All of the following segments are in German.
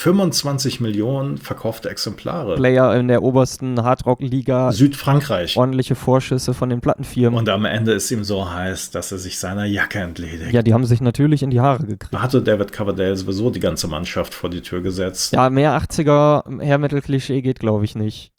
25 Millionen verkaufte Exemplare. Player in der obersten Hardrock-Liga. Südfrankreich. Ordentliche Vorschüsse von den Plattenfirmen. Und am Ende ist ihm so heiß, dass er sich seiner Jacke entledigt. Ja, die haben sich natürlich in die Haare gekriegt. Da hatte David Coverdale sowieso die ganze Mannschaft vor die Tür gesetzt. Ja, mehr 80er Hair-Metal-Klischee geht, glaube ich, nicht.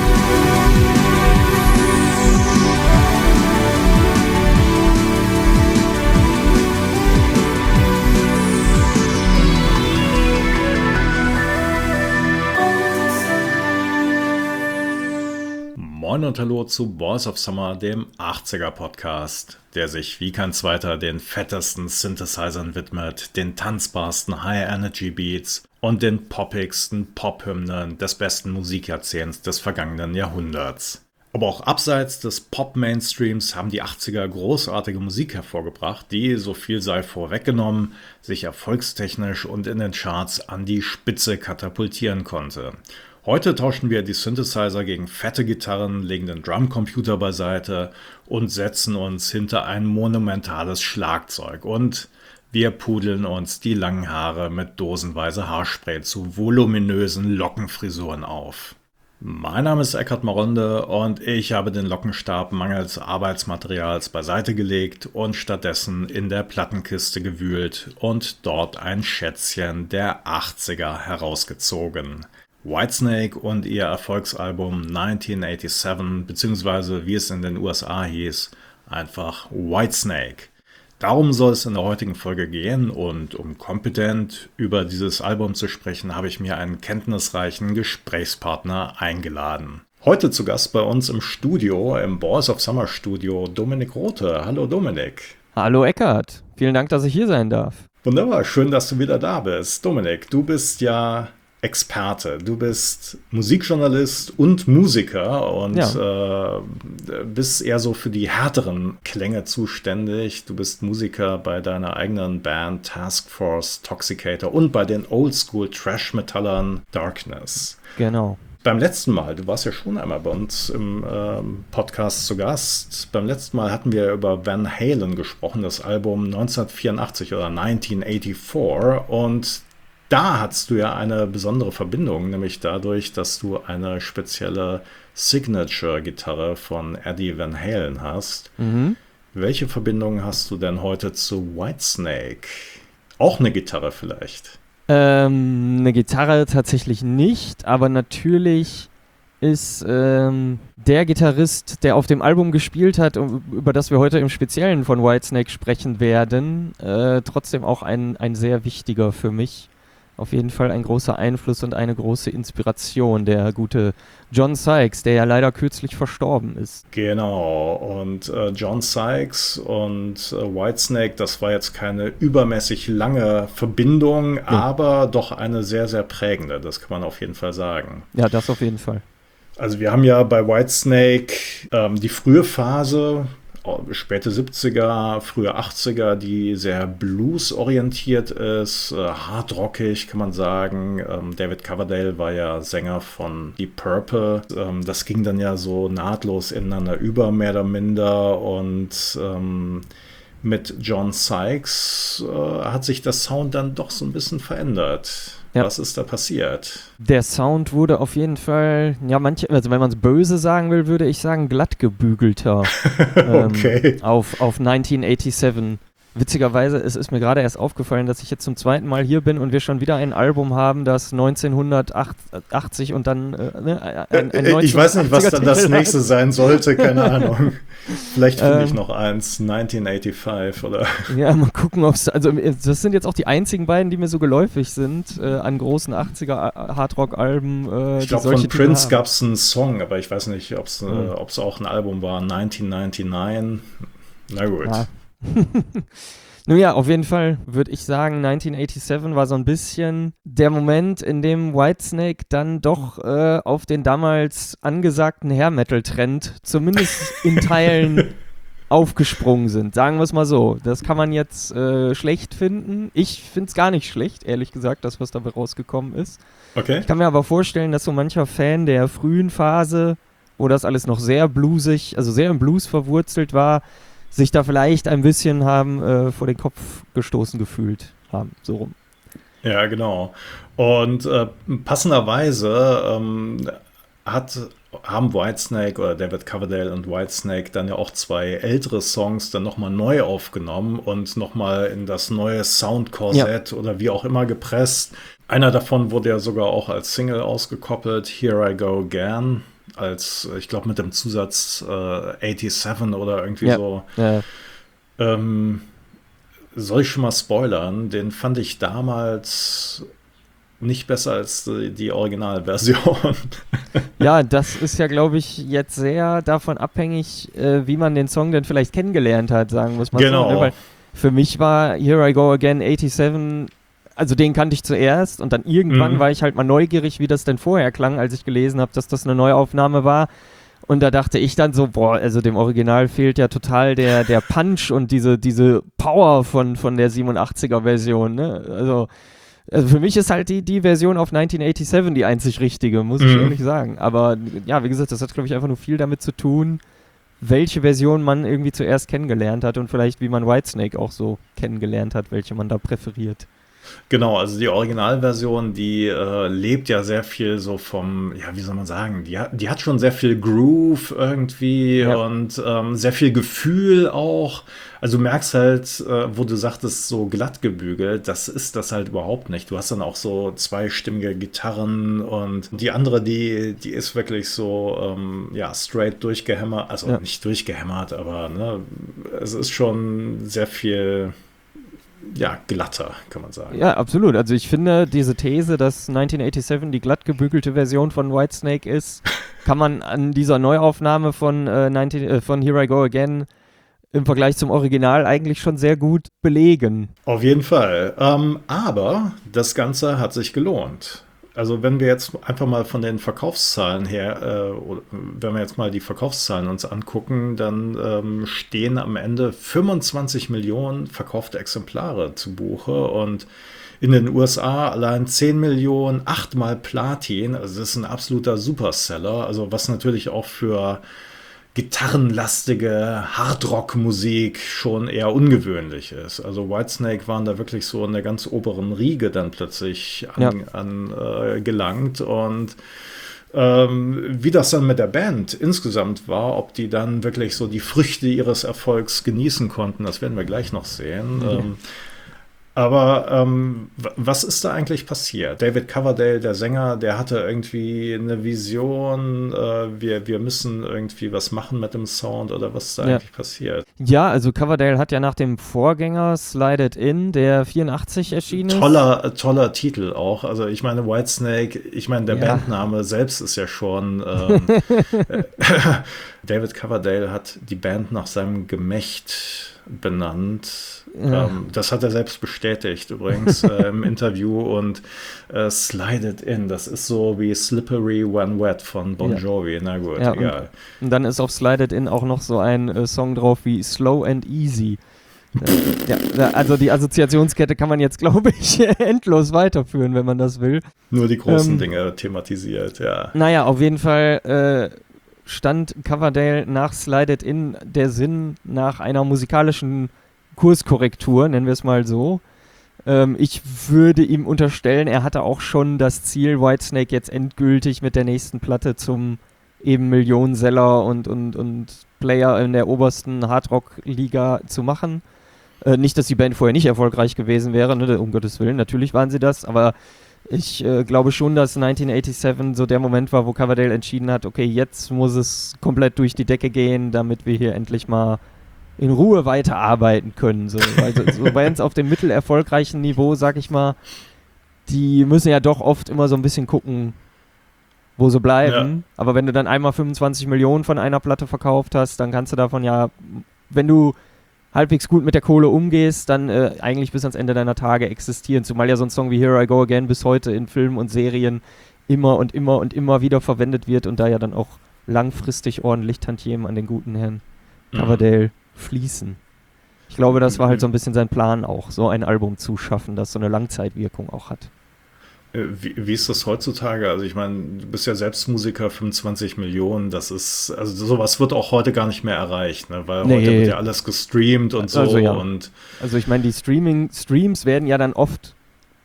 Moin und hallo zu Balls of Summer, dem 80er-Podcast, der sich wie kein zweiter den fettesten Synthesizern widmet, den tanzbarsten High-Energy-Beats und den poppigsten Pop-Hymnen des besten Musikjahrzehnts des vergangenen Jahrhunderts. Aber auch abseits des Pop-Mainstreams haben die 80er großartige Musik hervorgebracht, die, so viel sei vorweggenommen, sich erfolgstechnisch und in den Charts an die Spitze katapultieren konnte. Heute tauschen wir die Synthesizer gegen fette Gitarren, legen den Drumcomputer beiseite und setzen uns hinter ein monumentales Schlagzeug. Und wir pudeln uns die langen Haare mit dosenweise Haarspray zu voluminösen Lockenfrisuren auf. Mein Name ist Eckhard Maronde und ich habe den Lockenstab mangels Arbeitsmaterials beiseite gelegt und stattdessen in der Plattenkiste gewühlt und dort ein Schätzchen der 80er herausgezogen. Whitesnake und ihr Erfolgsalbum 1987, beziehungsweise wie es in den USA hieß, einfach Whitesnake. Darum soll es in der heutigen Folge gehen und um kompetent über dieses Album zu sprechen, habe ich mir einen kenntnisreichen Gesprächspartner eingeladen. Heute zu Gast bei uns im Studio, im Balls of Summer Studio, Dominik Rothe. Hallo Dominik. Hallo Eckhard, vielen Dank, dass ich hier sein darf. Wunderbar, schön, dass du wieder da bist. Dominik, du bist ja Experte. Du bist Musikjournalist und Musiker und bist eher so für die härteren Klänge zuständig. Du bist Musiker bei deiner eigenen Band Task Force Toxicator und bei den Oldschool Trash-Metallern Darkness. Genau. Beim letzten Mal, du warst ja schon einmal bei uns im Podcast zu Gast. Beim letzten Mal hatten wir über Van Halen gesprochen, das Album 1984 oder 1984, und da hattest du ja eine besondere Verbindung, nämlich dadurch, dass du eine spezielle Signature-Gitarre von Eddie Van Halen hast. Mhm. Welche Verbindung hast du denn heute zu Whitesnake? Auch eine Gitarre vielleicht? Eine Gitarre tatsächlich nicht, aber natürlich ist der Gitarrist, der auf dem Album gespielt hat, über das wir heute im Speziellen von Whitesnake sprechen werden, trotzdem auch ein sehr wichtiger für mich. Auf jeden Fall ein großer Einfluss und eine große Inspiration, der gute John Sykes, der ja leider kürzlich verstorben ist. Genau, und John Sykes und Whitesnake, das war jetzt keine übermäßig lange Verbindung, aber doch eine sehr, sehr prägende, das kann man auf jeden Fall sagen. Ja, das auf jeden Fall. Also wir haben ja bei Whitesnake die frühe Phase, späte 70er, frühe 80er, die sehr blues-orientiert ist, hardrockig kann man sagen. David Coverdale war ja Sänger von Deep Purple. Das ging dann ja so nahtlos ineinander über, mehr oder minder. Und mit John Sykes hat sich der Sound dann doch so ein bisschen verändert. Ja. Was ist da passiert? Der Sound wurde auf jeden Fall, ja, also wenn man es böse sagen will, würde ich sagen, glatt gebügelter. Okay. Auf 1987. Witzigerweise, es ist mir gerade erst aufgefallen, dass ich jetzt zum zweiten Mal hier bin und wir schon wieder ein Album haben, das 1980 und dann ein ich weiß nicht, was dann das nächste sein sollte, keine Ahnung. Vielleicht finde ich noch eins, 1985 oder... Ja, mal gucken, ob es... Also das sind jetzt auch die einzigen beiden, die mir so geläufig sind, an großen 80er Hardrock-Alben. Ich glaube, von Prince gab es einen Song, aber ich weiß nicht, ob es auch ein Album war, 1999. Na gut. Ja. Nun ja, auf jeden Fall würde ich sagen, 1987 war so ein bisschen der Moment, in dem Whitesnake dann doch auf den damals angesagten Hair-Metal-Trend zumindest in Teilen aufgesprungen sind. Sagen wir es mal so. Das kann man jetzt schlecht finden. Ich finde es gar nicht schlecht, ehrlich gesagt, das, was dabei rausgekommen ist. Okay. Ich kann mir aber vorstellen, dass so mancher Fan der frühen Phase, wo das alles noch sehr bluesig, also sehr im Blues verwurzelt war, sich da vielleicht ein bisschen haben vor den Kopf gestoßen gefühlt haben, so rum. Ja, genau. Und passenderweise haben Whitesnake oder David Coverdale und Whitesnake dann ja auch 2 ältere Songs dann nochmal neu aufgenommen und nochmal in das neue Soundkorsett oder wie auch immer gepresst. Einer davon wurde ja sogar auch als Single ausgekoppelt, Here I Go Again, als, ich glaube, mit dem Zusatz 87 oder irgendwie so. Ja. Soll ich schon mal spoilern? Den fand ich damals nicht besser als die Originalversion. Ja, das ist ja, glaube ich, jetzt sehr davon abhängig, wie man den Song denn vielleicht kennengelernt hat, sagen muss man genau. so. Ne? Weil für mich war Here I Go Again 87, also den kannte ich zuerst und dann irgendwann war ich halt mal neugierig, wie das denn vorher klang, als ich gelesen habe, dass das eine Neuaufnahme war. Und da dachte ich dann so, boah, also dem Original fehlt ja total der Punch und diese Power von der 87er-Version, ne? Also für mich ist halt die Version auf 1987 die einzig richtige, muss ich ehrlich sagen. Aber ja, wie gesagt, das hat, glaube ich, einfach nur viel damit zu tun, welche Version man irgendwie zuerst kennengelernt hat und vielleicht, wie man Whitesnake auch so kennengelernt hat, welche man da präferiert. Genau, also die Originalversion, die lebt ja sehr viel so vom, ja, wie soll man sagen, die hat schon sehr viel Groove irgendwie und sehr viel Gefühl auch. Also du merkst halt, wo du sagtest, so glatt gebügelt, das ist das halt überhaupt nicht. Du hast dann auch so zweistimmige Gitarren und die andere, die ist wirklich so, straight durchgehämmert, also nicht durchgehämmert, aber ne, es ist schon sehr viel glatter, kann man sagen. Ja, absolut. Also ich finde, diese These, dass 1987 die glatt gebügelte Version von Whitesnake ist, kann man an dieser Neuaufnahme von Here I Go Again im Vergleich zum Original eigentlich schon sehr gut belegen. Auf jeden Fall. Aber das Ganze hat sich gelohnt. Also wenn wir jetzt einfach mal von den Verkaufszahlen her, wenn wir jetzt mal die Verkaufszahlen uns angucken, dann stehen am Ende 25 Millionen verkaufte Exemplare zu Buche und in den USA allein 10 Millionen, 8-mal Platin, also das ist ein absoluter Superseller, also was natürlich auch für gitarrenlastige Hardrock-Musik schon eher ungewöhnlich ist. Also Whitesnake waren da wirklich so in der ganz oberen Riege dann plötzlich gelangt und wie das dann mit der Band insgesamt war, ob die dann wirklich so die Früchte ihres Erfolgs genießen konnten, das werden wir gleich noch sehen. Aber was ist da eigentlich passiert? David Coverdale, der Sänger, der hatte irgendwie eine Vision, wir müssen irgendwie was machen mit dem Sound oder was ist da eigentlich passiert? Ja, also Coverdale hat ja nach dem Vorgänger Slide It In, der 84 erschienen ist. Toller Titel auch. Also ich meine Whitesnake, der Bandname selbst ist ja schon David Coverdale hat die Band nach seinem Gemächt benannt. Das hat er selbst bestätigt übrigens im Interview und Slide It In, das ist so wie Slippery When Wet von Bon Jovi. Na gut, egal. Und dann ist auf Slide It In auch noch so ein Song drauf wie Slow and Easy. Also die Assoziationskette kann man jetzt, glaube ich, endlos weiterführen, wenn man das will. Nur die großen Dinge thematisiert, ja. Naja, auf jeden Fall stand Coverdale nach Slide It In der Sinn nach einer musikalischen Kurskorrektur, nennen wir es mal so. Ich würde ihm unterstellen, er hatte auch schon das Ziel, Whitesnake jetzt endgültig mit der nächsten Platte zum eben Millionenseller und Player in der obersten Hardrock-Liga zu machen. Nicht, dass die Band vorher nicht erfolgreich gewesen wäre, ne, um Gottes Willen, natürlich waren sie das, aber ich glaube schon, dass 1987 so der Moment war, wo Coverdale entschieden hat, okay, jetzt muss es komplett durch die Decke gehen, damit wir hier endlich mal in Ruhe weiterarbeiten können. So. Also so Bands auf dem mittelerfolgreichen Niveau, sag ich mal, die müssen ja doch oft immer so ein bisschen gucken, wo sie bleiben. Ja. Aber wenn du dann einmal 25 Millionen von einer Platte verkauft hast, dann kannst du davon ja, wenn du halbwegs gut mit der Kohle umgehst, dann eigentlich bis ans Ende deiner Tage existieren. Zumal ja so ein Song wie Here I Go Again bis heute in Filmen und Serien immer und immer und immer wieder verwendet wird und da ja dann auch langfristig ordentlich Tantiemen an den guten Herrn Coverdale fließen. Ich glaube, das war halt so ein bisschen sein Plan auch, so ein Album zu schaffen, das so eine Langzeitwirkung auch hat. Wie ist das heutzutage? Also ich meine, du bist ja selbst Musiker, 25 Millionen, das ist, also sowas wird auch heute gar nicht mehr erreicht, ne? Weil heute wird ja alles gestreamt und so. Also, ja. Und also ich meine, die Streams werden ja dann oft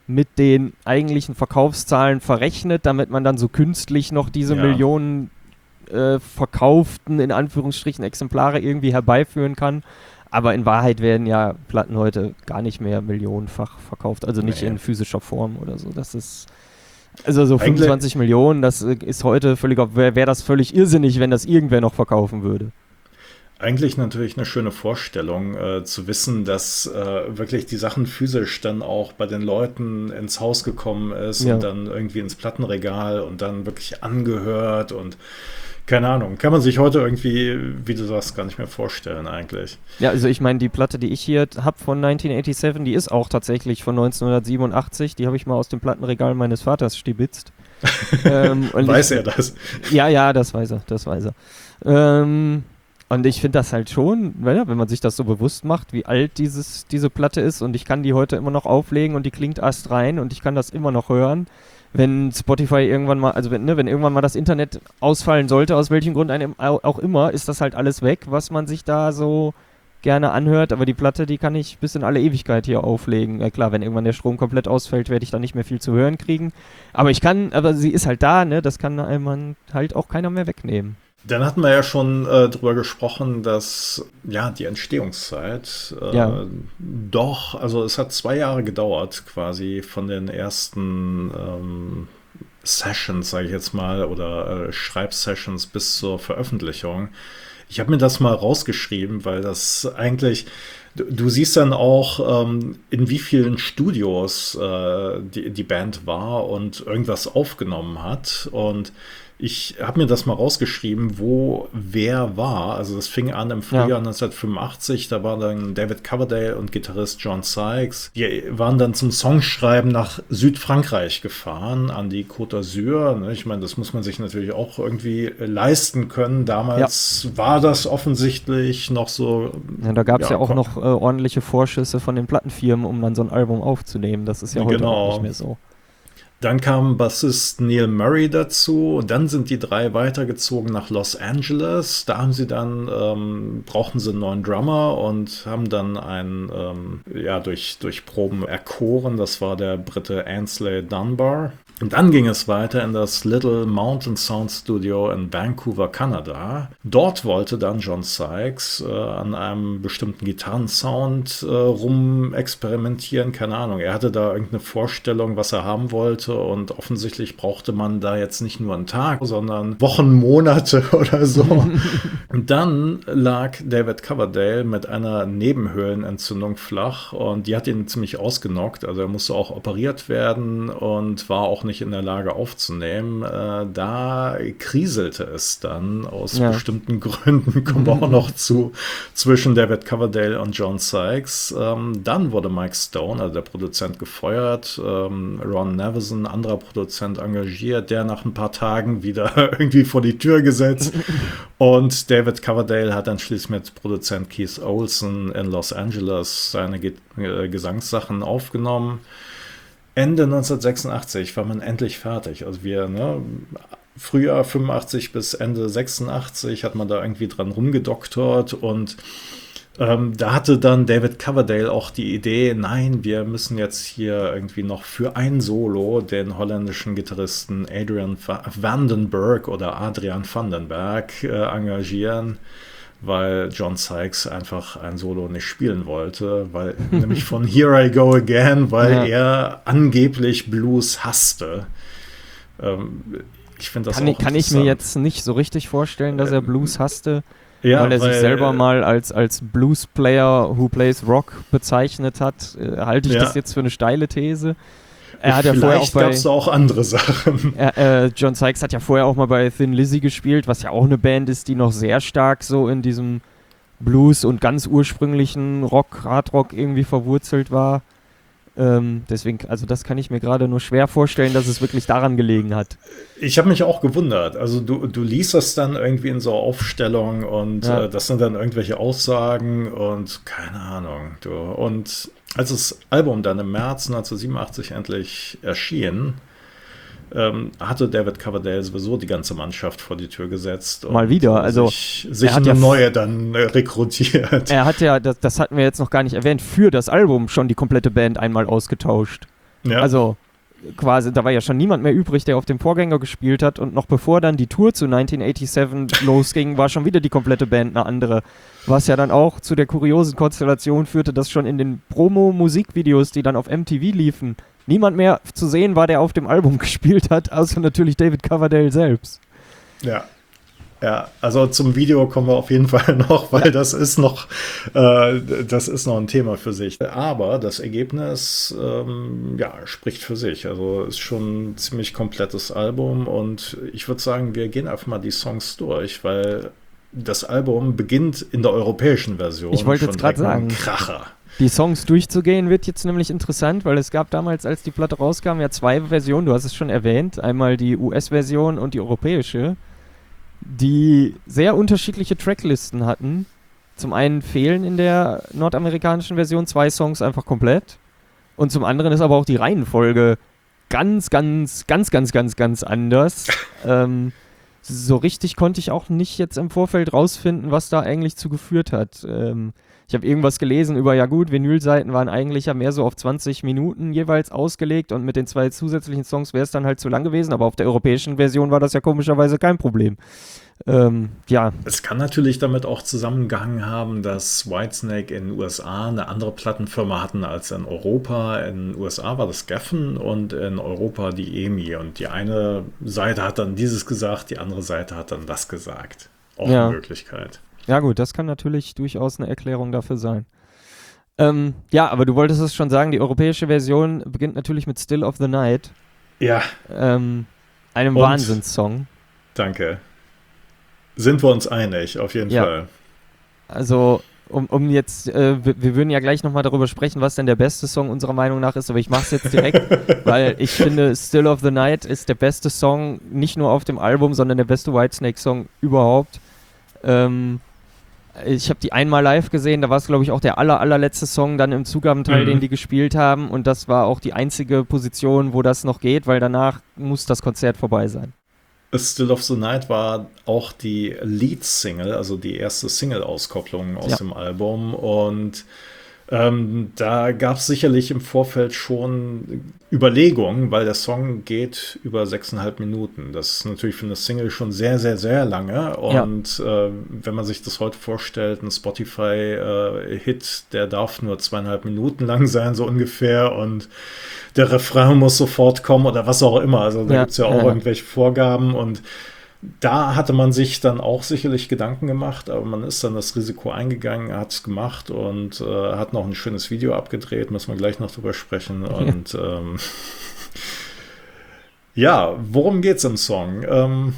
mit den eigentlichen Verkaufszahlen verrechnet, damit man dann so künstlich noch diese Millionen verkauften, in Anführungsstrichen, Exemplare irgendwie herbeiführen kann. Aber in Wahrheit werden ja Platten heute gar nicht mehr millionenfach verkauft, also nicht in physischer Form oder so. Das ist, also so 25 Millionen, das ist heute völlig, wäre das völlig irrsinnig, wenn das irgendwer noch verkaufen würde. Eigentlich natürlich eine schöne Vorstellung, zu wissen, dass wirklich die Sachen physisch dann auch bei den Leuten ins Haus gekommen ist und dann irgendwie ins Plattenregal und dann wirklich angehört und keine Ahnung, kann man sich heute irgendwie, wie du sagst, gar nicht mehr vorstellen eigentlich. Ja, also ich meine, die Platte, die ich hier habe von 1987, die ist auch tatsächlich von 1987. Die habe ich mal aus dem Plattenregal meines Vaters stibitzt. Weiß er das? Ja, das weiß er. Und ich finde das halt schon, wenn man sich das so bewusst macht, wie alt diese Platte ist, und ich kann die heute immer noch auflegen und die klingt astrein und ich kann das immer noch hören. Wenn Spotify irgendwann mal, also wenn irgendwann mal das Internet ausfallen sollte, aus welchem Grund einem auch immer, ist das halt alles weg, was man sich da so gerne anhört. Aber die Platte, die kann ich bis in alle Ewigkeit hier auflegen. Ja klar, wenn irgendwann der Strom komplett ausfällt, werde ich da nicht mehr viel zu hören kriegen. Aber sie ist halt da, ne? Das kann einem halt auch keiner mehr wegnehmen. Dann hatten wir ja schon drüber gesprochen, dass die Entstehungszeit doch, also es hat 2 Jahre gedauert quasi von den ersten Sessions, sage ich jetzt mal, oder Schreibsessions bis zur Veröffentlichung. Ich habe mir das mal rausgeschrieben, weil das eigentlich, du siehst dann auch, in wie vielen Studios die Band war und irgendwas aufgenommen hat, und ich habe mir das mal rausgeschrieben, wo wer war. Also das fing an im Frühjahr 1985, da war dann David Coverdale und Gitarrist John Sykes. Die waren dann zum Songschreiben nach Südfrankreich gefahren, an die Côte d'Azur. Ich meine, das muss man sich natürlich auch irgendwie leisten können. Damals war das offensichtlich noch so. Ja, da gab es ja auch noch ordentliche Vorschüsse von den Plattenfirmen, um dann so ein Album aufzunehmen. Das ist ja heute auch nicht mehr so. Dann kam Bassist Neil Murray dazu, und dann sind die 3 weitergezogen nach Los Angeles. Da haben sie dann, brauchten sie einen neuen Drummer und haben dann einen, durch Proben erkoren. Das war der Brite Ainsley Dunbar. Und dann ging es weiter in das Little Mountain Sound Studio in Vancouver, Kanada. Dort wollte dann John Sykes an einem bestimmten Gitarrensound rumexperimentieren. Keine Ahnung, er hatte da irgendeine Vorstellung, was er haben wollte, und offensichtlich brauchte man da jetzt nicht nur einen Tag, sondern Wochen, Monate oder so. Und dann lag David Coverdale mit einer Nebenhöhlenentzündung flach, und die hat ihn ziemlich ausgenockt. Also er musste auch operiert werden und war auch nicht in der Lage aufzunehmen. Da kriselte es dann aus bestimmten Gründen, kommen wir auch noch zu, zwischen David Coverdale und John Sykes. Dann wurde Mike Stone, also der Produzent, gefeuert, Ron Nevison, anderer Produzent, engagiert, der nach ein paar Tagen wieder irgendwie vor die Tür gesetzt, und David Coverdale hat dann schließlich mit Produzent Keith Olsen in Los Angeles seine Gesangssachen aufgenommen. Ende 1986 war man endlich fertig. Also Frühjahr 85 bis Ende 86 hat man da irgendwie dran rumgedoktort, und da hatte dann David Coverdale auch die Idee, nein, wir müssen jetzt hier irgendwie noch für ein Solo den holländischen Gitarristen Adrian Vandenberg engagieren, weil John Sykes einfach ein Solo nicht spielen wollte, weil nämlich von Here I Go Again, weil er angeblich Blues hasste. Ich finde das auch kann ich mir jetzt nicht so richtig vorstellen, dass er Blues hasste, weil er sich selber mal als Blues-Player who plays Rock bezeichnet hat. Halte ich das jetzt für eine steile These? Er hat Vielleicht gab es auch andere Sachen. John Sykes hat ja vorher auch mal bei Thin Lizzy gespielt, was ja auch eine Band ist, die noch sehr stark so in diesem Blues und ganz ursprünglichen Hardrock irgendwie verwurzelt war. Deswegen, also das kann ich mir gerade nur schwer vorstellen, dass es wirklich daran gelegen hat. Ich habe mich auch gewundert. Also du liest das dann irgendwie in so Aufstellung, und das sind dann irgendwelche Aussagen und keine Ahnung. Und als das Album dann im März 1987 endlich erschien, hatte David Coverdale sowieso die ganze Mannschaft vor die Tür gesetzt. Mal wieder, also sich eine neue dann rekrutiert. Er hat ja, das hatten wir jetzt noch gar nicht erwähnt, für das Album schon die komplette Band einmal ausgetauscht. Ja. Also quasi, da war ja schon niemand mehr übrig, der auf dem Vorgänger gespielt hat und noch bevor dann die Tour zu 1987 losging, war schon wieder die komplette Band eine andere. Was ja dann auch zu der kuriosen Konstellation führte, dass schon in den Promo-Musikvideos, die dann auf MTV liefen, niemand mehr zu sehen war, der auf dem Album gespielt hat, außer natürlich David Coverdale selbst. Ja. Ja, also zum Video kommen wir auf jeden Fall noch, weil das ist noch ein Thema für sich. Aber das Ergebnis, spricht für sich. Also ist schon ein ziemlich komplettes Album und ich würde sagen, wir gehen einfach mal die Songs durch, weil das Album beginnt in der europäischen Version. Ich wollte jetzt gerade sagen, Kracher. Die Songs durchzugehen wird jetzt nämlich interessant, weil es gab damals, als die Platte rauskam, ja 2 Versionen, du hast es schon erwähnt, einmal die US-Version und die europäische, die sehr unterschiedliche Tracklisten hatten. Zum einen fehlen in der nordamerikanischen Version 2 Songs einfach komplett und zum anderen ist aber auch die Reihenfolge ganz anders. So richtig konnte ich auch nicht jetzt im Vorfeld rausfinden, was da eigentlich zu geführt hat. Ich habe irgendwas gelesen über, ja gut, Vinylseiten waren eigentlich ja mehr so auf 20 Minuten jeweils ausgelegt und mit den 2 zusätzlichen Songs wäre es dann halt zu lang gewesen, aber auf der europäischen Version war das ja komischerweise kein Problem. Es kann natürlich damit auch zusammengehangen haben, dass Whitesnake in den USA eine andere Plattenfirma hatten als in Europa. In den USA war das Geffen und in Europa die EMI. Und die eine Seite hat dann dieses gesagt, die andere Seite hat dann das gesagt. Auch eine Möglichkeit. Ja gut, das kann natürlich durchaus eine Erklärung dafür sein. Aber du wolltest es schon sagen, die europäische Version beginnt natürlich mit Still of the Night. Ja. Einem Wahnsinnssong. Danke. Sind wir uns einig, auf jeden Fall. Also, um jetzt, wir würden ja gleich nochmal darüber sprechen, was denn der beste Song unserer Meinung nach ist, aber ich mache es jetzt direkt, weil ich finde, Still of the Night ist der beste Song, nicht nur auf dem Album, sondern der beste Whitesnake-Song überhaupt. Ich habe die einmal live gesehen, da war es, glaube ich, auch der allerletzte Song dann im Zugabenteil, den die gespielt haben und das war auch die einzige Position, wo das noch geht, weil danach muss das Konzert vorbei sein. Still of the Night war auch die Lead-Single, also die erste Single-Auskopplung aus dem Album und da gab es sicherlich im Vorfeld schon Überlegungen, weil der Song geht über 6,5 Minuten. Das ist natürlich für eine Single schon sehr, sehr, sehr lange. Und wenn man sich das heute vorstellt, ein Spotify-Hit, der darf nur 2,5 Minuten lang sein, so ungefähr. Und der Refrain muss sofort kommen oder was auch immer. Also da gibt es ja auch irgendwelche Vorgaben und da hatte man sich dann auch sicherlich Gedanken gemacht, aber man ist dann das Risiko eingegangen, hat es gemacht und hat noch ein schönes Video abgedreht, müssen wir gleich noch drüber sprechen. Und worum geht's im Song?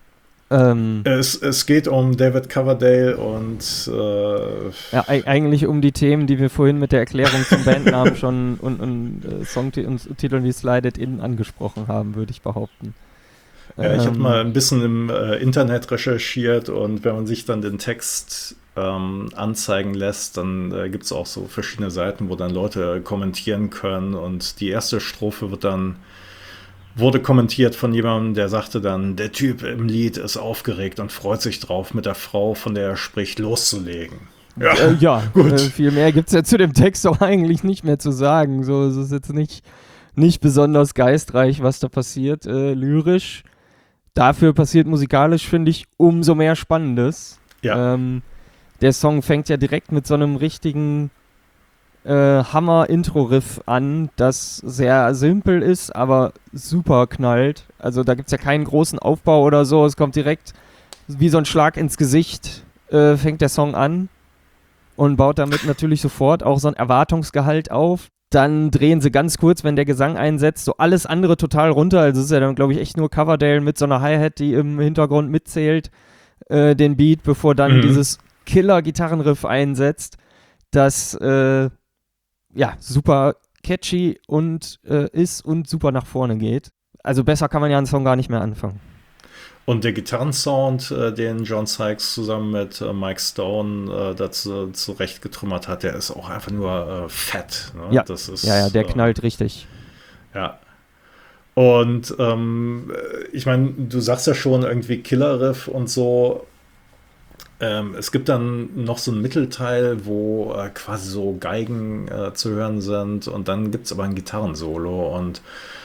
Es geht um David Coverdale und eigentlich um die Themen, die wir vorhin mit der Erklärung zum Bandnamen schon und Songtiteln wie Slide It In angesprochen haben, würde ich behaupten. Ja, ich habe mal ein bisschen im Internet recherchiert und wenn man sich dann den Text anzeigen lässt, dann gibt es auch so verschiedene Seiten, wo dann Leute kommentieren können und die erste Strophe wurde kommentiert von jemandem, der sagte dann, der Typ im Lied ist aufgeregt und freut sich drauf, mit der Frau, von der er spricht, loszulegen. Gut. Viel mehr gibt es ja zu dem Text auch eigentlich nicht mehr zu sagen. So, es ist jetzt nicht besonders geistreich, was da passiert, lyrisch. Dafür passiert musikalisch, finde ich, umso mehr Spannendes. Ja. Der Song fängt ja direkt mit so einem richtigen Hammer-Intro-Riff an, das sehr simpel ist, aber super knallt. Also da gibt es ja keinen großen Aufbau oder so. Es kommt direkt wie so ein Schlag ins Gesicht, fängt der Song an und baut damit natürlich sofort auch so ein Erwartungsgehalt auf. Dann drehen sie ganz kurz, wenn der Gesang einsetzt, so alles andere total runter. Also es ist ja dann, glaube ich, echt nur Coverdale mit so einer Hi-Hat, die im Hintergrund mitzählt, den Beat, bevor dann dieses Killer-Gitarrenriff einsetzt, das super catchy und ist und super nach vorne geht. Also besser kann man ja einen Song gar nicht mehr anfangen. Und der Gitarrensound, den John Sykes zusammen mit Mike Stone dazu zurechtgetrümmert hat, der ist auch einfach nur fett. Ne? Ja. Das ist, der knallt richtig. Ja. Und ich meine, du sagst ja schon irgendwie Killer-Riff und so. Es gibt dann noch so einen Mittelteil, wo quasi so Geigen zu hören sind und dann gibt es aber ein Gitarrensolo und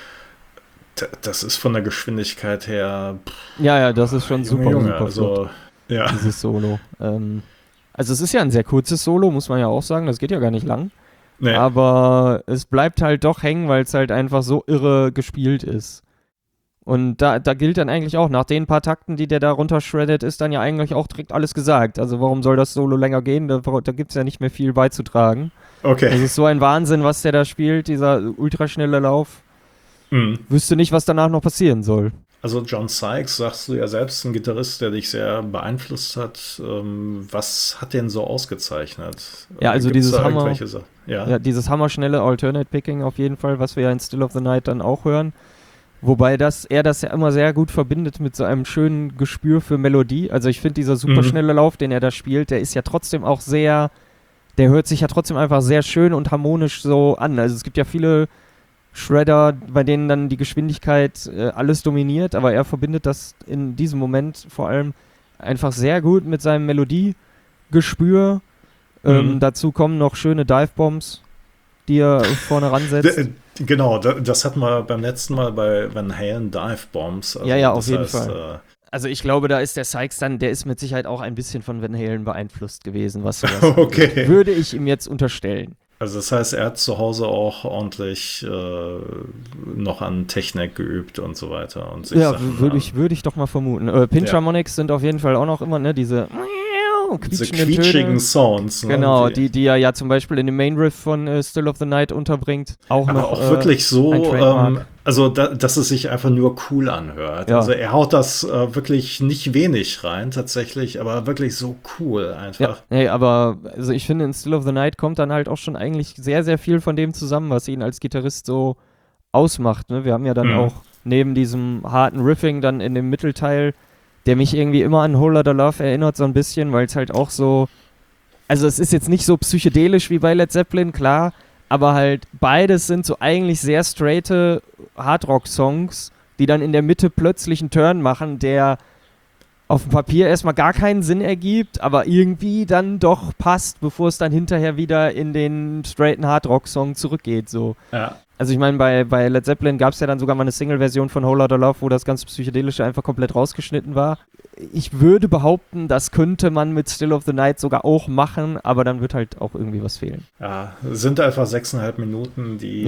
das ist von der Geschwindigkeit her. Ja, das ist schon super flott, also, ja. dieses Solo. Also es ist ja ein sehr kurzes Solo, muss man ja auch sagen, das geht ja gar nicht lang. Nee. Aber es bleibt halt doch hängen, weil es halt einfach so irre gespielt ist. Und da gilt dann eigentlich auch, nach den paar Takten, die der da runtershreddet, ist dann ja eigentlich auch direkt alles gesagt. Also warum soll das Solo länger gehen? Da gibt es ja nicht mehr viel beizutragen. Okay. Das ist so ein Wahnsinn, was der da spielt, dieser ultraschnelle Lauf. Wüsste nicht, was danach noch passieren soll. Also John Sykes, sagst du ja selbst, ein Gitarrist, der dich sehr beeinflusst hat. Was hat den so ausgezeichnet? Ja, also dieses dieses hammerschnelle Alternate Picking auf jeden Fall, was wir ja in Still of the Night dann auch hören. Wobei er das ja immer sehr gut verbindet mit so einem schönen Gespür für Melodie. Also ich finde, dieser superschnelle Lauf, den er da spielt, der ist ja trotzdem auch der hört sich ja trotzdem einfach sehr schön und harmonisch so an. Also es gibt ja viele Shredder, bei denen dann die Geschwindigkeit alles dominiert, aber er verbindet das in diesem Moment vor allem einfach sehr gut mit seinem Melodiegespür. Dazu kommen noch schöne Dive-Bombs, die er vorne ransetzt. Genau, das hatten wir beim letzten Mal bei Van Halen Dive-Bombs. Also ja, auf jeden Fall. Also ich glaube, da ist der Sykes dann, der ist mit Sicherheit auch ein bisschen von Van Halen beeinflusst gewesen, was okay. Würde ich ihm jetzt unterstellen. Also das heißt, er hat zu Hause auch ordentlich noch an Technik geübt und so weiter. Und sich würde ich doch mal vermuten. Pinch-Harmonics sind auf jeden Fall auch noch immer, ne, diese quietschigen Sounds. Ne? Genau, die er ja zum Beispiel in dem Main Riff von Still of the Night unterbringt. Aber noch, auch wirklich so, also dass es sich einfach nur cool anhört. Ja. Also er haut das wirklich nicht wenig rein tatsächlich, aber wirklich so cool einfach. Ja, aber also ich finde, in Still of the Night kommt dann halt auch schon eigentlich sehr, sehr viel von dem zusammen, was ihn als Gitarrist so ausmacht. Ne? Wir haben ja dann auch neben diesem harten Riffing dann in dem Mittelteil, der mich irgendwie immer an Whole Lotta Love erinnert, so ein bisschen, weil es halt auch so, also es ist jetzt nicht so psychedelisch wie bei Led Zeppelin, klar, aber halt beides sind so eigentlich sehr straighte Hardrock-Songs, die dann in der Mitte plötzlich einen Turn machen, der auf dem Papier erstmal gar keinen Sinn ergibt, aber irgendwie dann doch passt, bevor es dann hinterher wieder in den straighten Hardrock-Song zurückgeht, so. Ja. Also ich meine, bei Led Zeppelin gab es ja dann sogar mal eine Single-Version von Whole Lotta Love, wo das ganze Psychedelische einfach komplett rausgeschnitten war. Ich würde behaupten, das könnte man mit Still of the Night sogar auch machen, aber dann wird halt auch irgendwie was fehlen. Ja, sind einfach 6,5 Minuten, die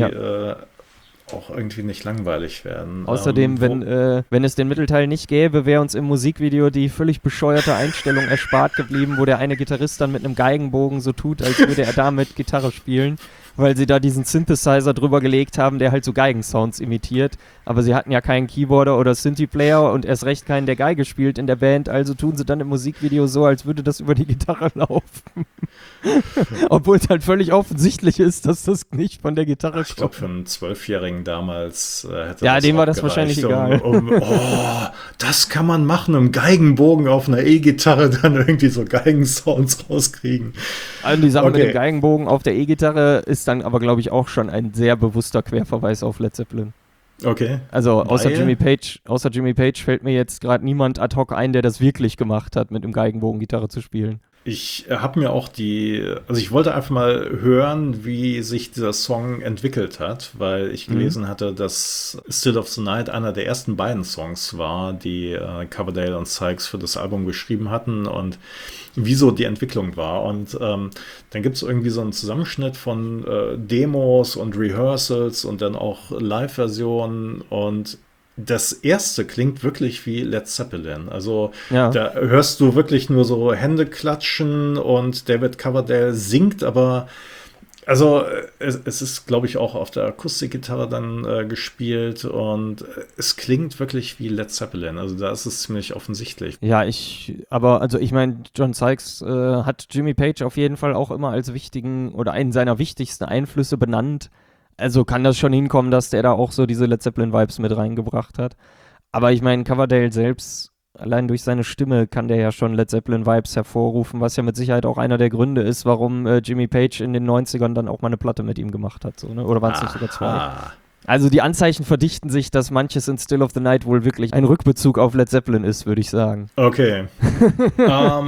auch irgendwie nicht langweilig werden. Außerdem, wenn es den Mittelteil nicht gäbe, wäre uns im Musikvideo die völlig bescheuerte Einstellung erspart geblieben, wo der eine Gitarrist dann mit einem Geigenbogen so tut, als würde er damit Gitarre spielen, weil sie da diesen Synthesizer drüber gelegt haben, der halt so Geigensounds imitiert. Aber sie hatten ja keinen Keyboarder oder Synthi-Player und erst recht keinen, der Geige spielt in der Band, also tun sie dann im Musikvideo so, als würde das über die Gitarre laufen. Obwohl es halt völlig offensichtlich ist, dass das nicht von der Gitarre kommt. Ich glaube, für einen 12-Jährigen damals hätte das dem war das wahrscheinlich egal. Das kann man machen, im Geigenbogen auf einer E-Gitarre dann irgendwie so Geigensounds rauskriegen. Also die Sache mit dem Geigenbogen auf der E-Gitarre ist dann aber, glaube ich, auch schon ein sehr bewusster Querverweis auf Led Zeppelin. Okay. Also außer Jimmy Page fällt mir jetzt gerade niemand ad hoc ein, der das wirklich gemacht hat, mit dem Geigenbogen Gitarre zu spielen. Ich habe mir auch ich wollte einfach mal hören, wie sich dieser Song entwickelt hat, weil ich gelesen hatte, dass Still of the Night einer der ersten beiden Songs war, die Coverdale und Sykes für das Album geschrieben hatten und wieso die Entwicklung war. Und dann gibt es irgendwie so einen Zusammenschnitt von Demos und Rehearsals und dann auch Live-Versionen und das erste klingt wirklich wie Led Zeppelin. Also da hörst du wirklich nur so Hände klatschen und David Coverdale singt, aber also es ist, glaube ich, auch auf der Akustikgitarre dann gespielt und es klingt wirklich wie Led Zeppelin. Also da ist es ziemlich offensichtlich. Ja, ich meine, John Sykes hat Jimmy Page auf jeden Fall auch immer als wichtigen oder einen seiner wichtigsten Einflüsse benannt. Also kann das schon hinkommen, dass der da auch so diese Led Zeppelin-Vibes mit reingebracht hat. Aber ich meine, Coverdale selbst, allein durch seine Stimme kann der ja schon Led Zeppelin-Vibes hervorrufen, was ja mit Sicherheit auch einer der Gründe ist, warum Jimmy Page in den 90ern dann auch mal eine Platte mit ihm gemacht hat. So, ne? Oder waren es nicht sogar zwei? Also die Anzeichen verdichten sich, dass manches in Still of the Night wohl wirklich ein Rückbezug auf Led Zeppelin ist, würde ich sagen. Okay.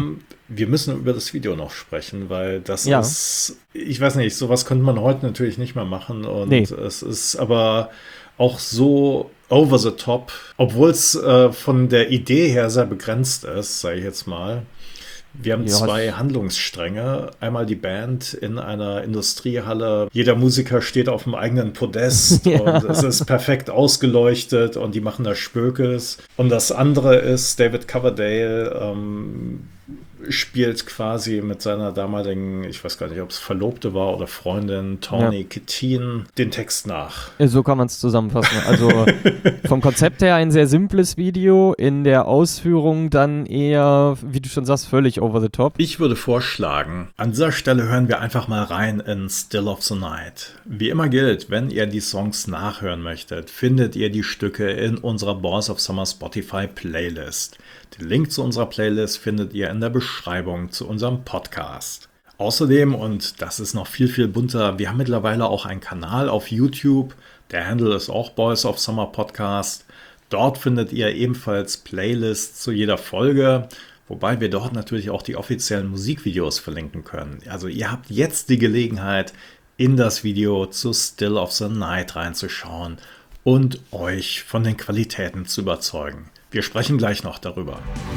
wir müssen über das Video noch sprechen, weil das ist, ich weiß nicht, sowas könnte man heute natürlich nicht mehr machen und es ist aber auch so over the top, obwohl es von der Idee her sehr begrenzt ist, sage ich jetzt mal. Wir haben zwei Handlungsstränge. Einmal die Band in einer Industriehalle. Jeder Musiker steht auf dem eigenen Podest und es ist perfekt ausgeleuchtet und die machen da Spökes. Und das andere ist, David Coverdale spielt quasi mit seiner damaligen, ich weiß gar nicht, ob es Verlobte war oder Freundin, Tawny Kitaen, den Text nach. So kann man es zusammenfassen. Also vom Konzept her ein sehr simples Video, in der Ausführung dann eher, wie du schon sagst, völlig over the top. Ich würde vorschlagen, an dieser Stelle hören wir einfach mal rein in Still of the Night. Wie immer gilt, wenn ihr die Songs nachhören möchtet, findet ihr die Stücke in unserer Balls of Summer Spotify Playlist. Den Link zu unserer Playlist findet ihr in der Beschreibung zu unserem Podcast. Außerdem, und das ist noch viel, viel bunter, wir haben mittlerweile auch einen Kanal auf YouTube. Der Handle ist auch Balls of Summer Podcast. Dort findet ihr ebenfalls Playlists zu jeder Folge, wobei wir dort natürlich auch die offiziellen Musikvideos verlinken können. Also ihr habt jetzt die Gelegenheit, in das Video zu Still of the Night reinzuschauen und euch von den Qualitäten zu überzeugen. Wir sprechen gleich noch darüber.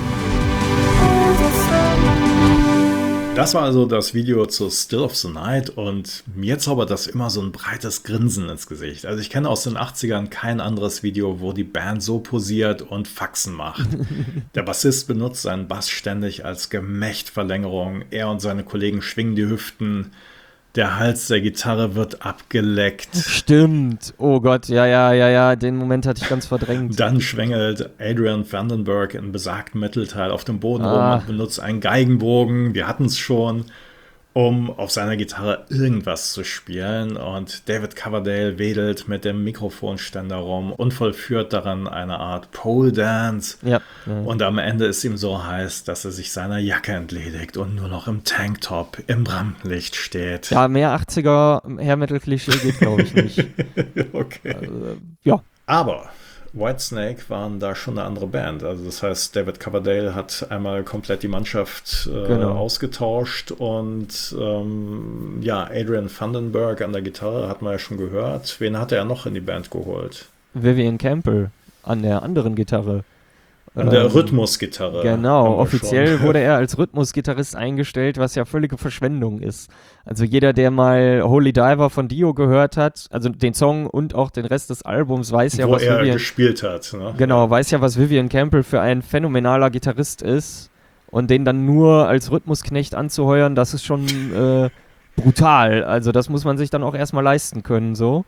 Das war also das Video zu Still of the Night und mir zaubert das immer so ein breites Grinsen ins Gesicht. Also ich kenne aus den 80ern kein anderes Video, wo die Band so posiert und Faxen macht. Der Bassist benutzt seinen Bass ständig als Gemächtverlängerung. Er und seine Kollegen schwingen die Hüften. Der Hals der Gitarre wird abgeleckt. Stimmt. Oh Gott, ja, den Moment hatte ich ganz verdrängt. Dann schwängelt Adrian Vandenberg in besagtem Mittelteil auf dem Boden rum und benutzt einen Geigenbogen. Wir hatten es schon, um auf seiner Gitarre irgendwas zu spielen. Und David Coverdale wedelt mit dem Mikrofonständer rum und vollführt daran eine Art Pole Dance. Ja. Und am Ende ist ihm so heiß, dass er sich seiner Jacke entledigt und nur noch im Tanktop im Rampenlicht steht. Ja, mehr 80er Hair Metal Klischee geht, glaube ich, nicht. Okay. Ja. Aber Whitesnake waren da schon eine andere Band. Also das heißt, David Coverdale hat einmal komplett die Mannschaft ausgetauscht und Adrian Vandenberg an der Gitarre hat man ja schon gehört. Wen hat er noch in die Band geholt? Vivian Campbell an der anderen Gitarre. An der Rhythmusgitarre. Genau, offiziell wurde er als Rhythmusgitarrist eingestellt, was ja völlige Verschwendung ist. Also jeder, der mal Holy Diver von Dio gehört hat, also den Song und auch den Rest des Albums, weiß ja, was er gespielt hat. Ne? Genau, weiß ja, was Vivian Campbell für ein phänomenaler Gitarrist ist. Und den dann nur als Rhythmusknecht anzuheuern, das ist schon brutal. Also das muss man sich dann auch erstmal leisten können, so.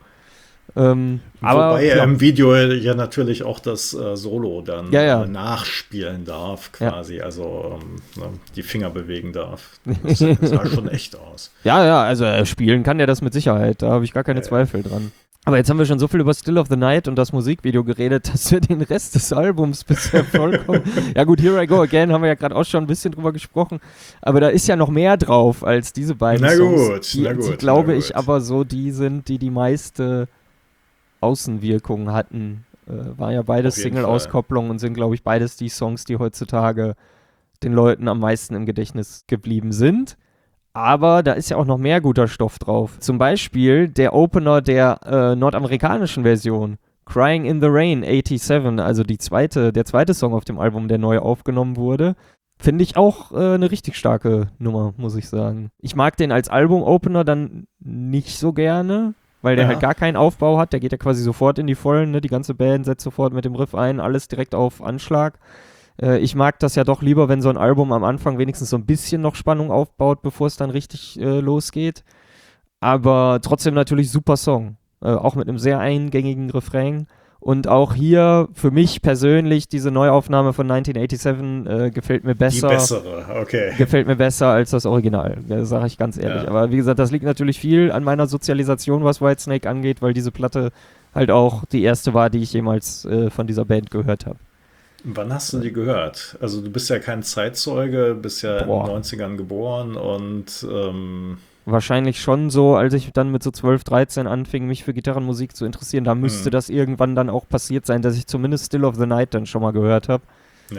Wobei er im Video ja natürlich auch das Solo dann nachspielen darf, quasi, also die Finger bewegen darf. Das sah schon echt aus. Ja, also spielen kann er das mit Sicherheit, da habe ich gar keine Zweifel dran. Aber jetzt haben wir schon so viel über Still of the Night und das Musikvideo geredet, dass wir den Rest des Albums bisher vollkommen... Ja gut, Here I Go Again haben wir ja gerade auch schon ein bisschen drüber gesprochen, aber da ist ja noch mehr drauf als diese beiden Songs. Die glaube ich aber so die sind, die meiste Außenwirkung hatten. War ja beides Single-Auskopplungen und sind, glaube ich, beides die Songs, die heutzutage den Leuten am meisten im Gedächtnis geblieben sind. Aber da ist ja auch noch mehr guter Stoff drauf. Zum Beispiel der Opener der nordamerikanischen Version, Crying in the Rain 87, also der zweite Song auf dem Album, der neu aufgenommen wurde. Finde ich auch eine richtig starke Nummer, muss ich sagen. Ich mag den als Album-Opener dann nicht so gerne, weil der halt gar keinen Aufbau hat. Der geht ja quasi sofort in die Vollen, ne? Die ganze Band setzt sofort mit dem Riff ein, alles direkt auf Anschlag. Ich mag das ja doch lieber, wenn so ein Album am Anfang wenigstens so ein bisschen noch Spannung aufbaut, bevor es dann richtig losgeht. Aber trotzdem natürlich super Song. Auch mit einem sehr eingängigen Refrain. Und auch hier für mich persönlich diese Neuaufnahme von 1987 gefällt mir besser. Die bessere, okay. Gefällt mir besser als das Original, sage ich ganz ehrlich. Ja. Aber wie gesagt, das liegt natürlich viel an meiner Sozialisation, was Whitesnake angeht, weil diese Platte halt auch die erste war, die ich jemals von dieser Band gehört habe. Wann hast du die gehört? Also du bist ja kein Zeitzeuge, bist ja in den 90ern geboren und... Wahrscheinlich schon so, als ich dann mit so 12, 13 anfing, mich für Gitarrenmusik zu interessieren. Da müsste das irgendwann dann auch passiert sein, dass ich zumindest Still of the Night dann schon mal gehört habe. Ja.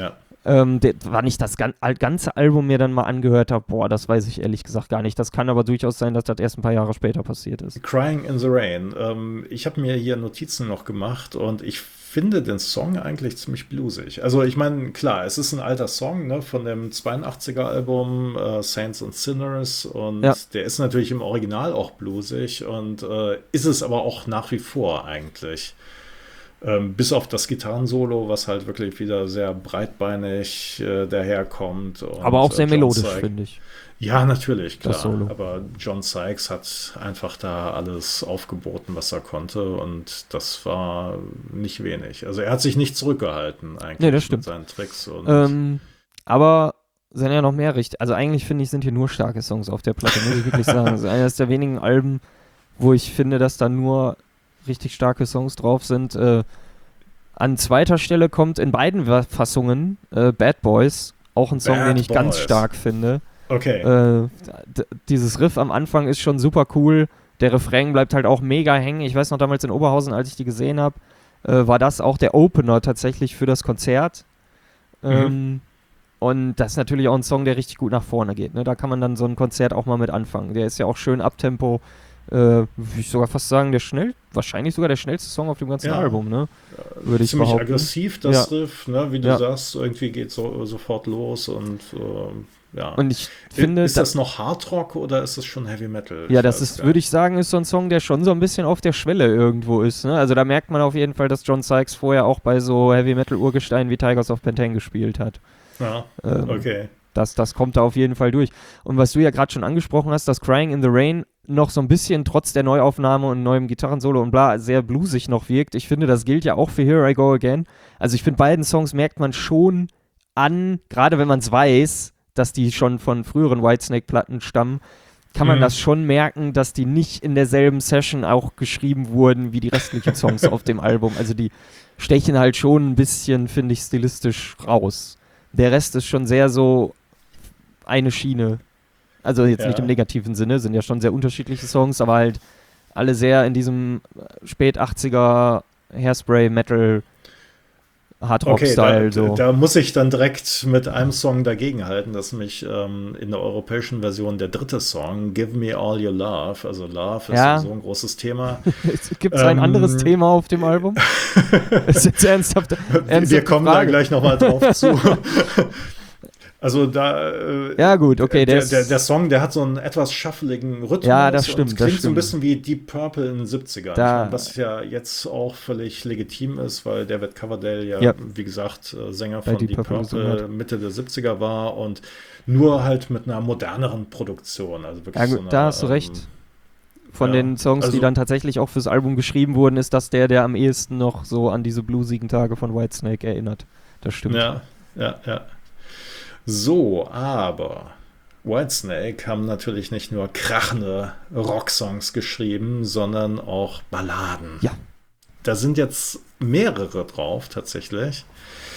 Wann ich das ganze Album mir dann mal angehört habe, boah, das weiß ich ehrlich gesagt gar nicht. Das kann aber durchaus sein, dass das erst ein paar Jahre später passiert ist. Crying in the Rain. Ich habe mir hier Notizen noch gemacht und ich finde den Song eigentlich ziemlich bluesig. Also ich meine, klar, es ist ein alter Song, ne, von dem 82er-Album Saints and Sinners und der ist natürlich im Original auch bluesig und ist es aber auch nach wie vor eigentlich. Bis auf das Gitarrensolo, was halt wirklich wieder sehr breitbeinig daherkommt. Und, aber auch sehr melodisch, finde ich. Ja, natürlich, klar. Aber John Sykes hat einfach da alles aufgeboten, was er konnte und das war nicht wenig. Also er hat sich nicht zurückgehalten eigentlich das stimmt. mit seinen Tricks. Und aber sind ja noch mehr richtig. Also eigentlich finde ich, sind hier nur starke Songs auf der Platte, muss ich wirklich sagen. Das ist eines der wenigen Alben, wo ich finde, dass da nur richtig starke Songs drauf sind. An zweiter Stelle kommt in beiden Fassungen Bad Boys, auch ein Song, den ich ganz stark finde. Okay. Dieses Riff am Anfang ist schon super cool. Der Refrain bleibt halt auch mega hängen. Ich weiß noch damals in Oberhausen, als ich die gesehen habe, war das auch der Opener tatsächlich für das Konzert. Und das ist natürlich auch ein Song, der richtig gut nach vorne geht. Ne? Da kann man dann so ein Konzert auch mal mit anfangen. Der ist ja auch schön Abtempo. Würde ich sogar fast sagen, wahrscheinlich sogar der schnellste Song auf dem ganzen Album, ne? Würde ich ziemlich behaupten. Aggressiv, das Riff, ne? Wie du sagst, irgendwie geht sofort los und Und ich finde, ist das noch Hardrock oder ist das schon Heavy Metal? Ja, das ist, würde ich sagen, ist so ein Song, der schon so ein bisschen auf der Schwelle irgendwo ist, ne? Also da merkt man auf jeden Fall, dass John Sykes vorher auch bei so Heavy Metal Urgesteinen wie Tigers of Pantang gespielt hat. Ja, okay. Das kommt da auf jeden Fall durch. Und was du ja gerade schon angesprochen hast, dass Crying in the Rain noch so ein bisschen trotz der Neuaufnahme und neuem Gitarrensolo und bla sehr bluesig noch wirkt. Ich finde, das gilt ja auch für Here I Go Again. Also ich finde, beiden Songs merkt man schon an, gerade wenn man es weiß, dass die schon von früheren Whitesnake-Platten stammen, kann man das schon merken, dass die nicht in derselben Session auch geschrieben wurden wie die restlichen Songs auf dem Album. Also die stechen halt schon ein bisschen, finde ich, stilistisch raus. Der Rest ist schon sehr so eine Schiene. Also jetzt nicht im negativen Sinne, sind ja schon sehr unterschiedliche Songs, aber halt alle sehr in diesem spät 80er Hairspray-Metal Hardrock-Style. Okay, da muss ich dann direkt mit einem Song dagegenhalten, das ist nämlich in der europäischen Version der dritte Song, Give Me All Your Love. Also Love ist so ein großes Thema. Gibt es ein anderes Thema auf dem Album? Ist jetzt ernsthaft wir kommen Frage. Da gleich nochmal drauf zu. Also da ja gut, okay. Der Song, der hat so einen etwas shuffligen Rhythmus. Ja, das stimmt. Und klingt so ein bisschen wie Deep Purple in den 70ern. Was ja jetzt auch völlig legitim ist, weil David Coverdale wie gesagt, Sänger von Deep Purple Mitte der 70er war und nur halt mit einer moderneren Produktion. Also wirklich so eine, da hast du recht. Von den Songs, die dann tatsächlich auch fürs Album geschrieben wurden, ist das der am ehesten noch so an diese bluesigen Tage von Whitesnake erinnert. Das stimmt. Ja. So, aber Whitesnake haben natürlich nicht nur krachende Rocksongs geschrieben, sondern auch Balladen. Ja. Da sind jetzt mehrere drauf, tatsächlich.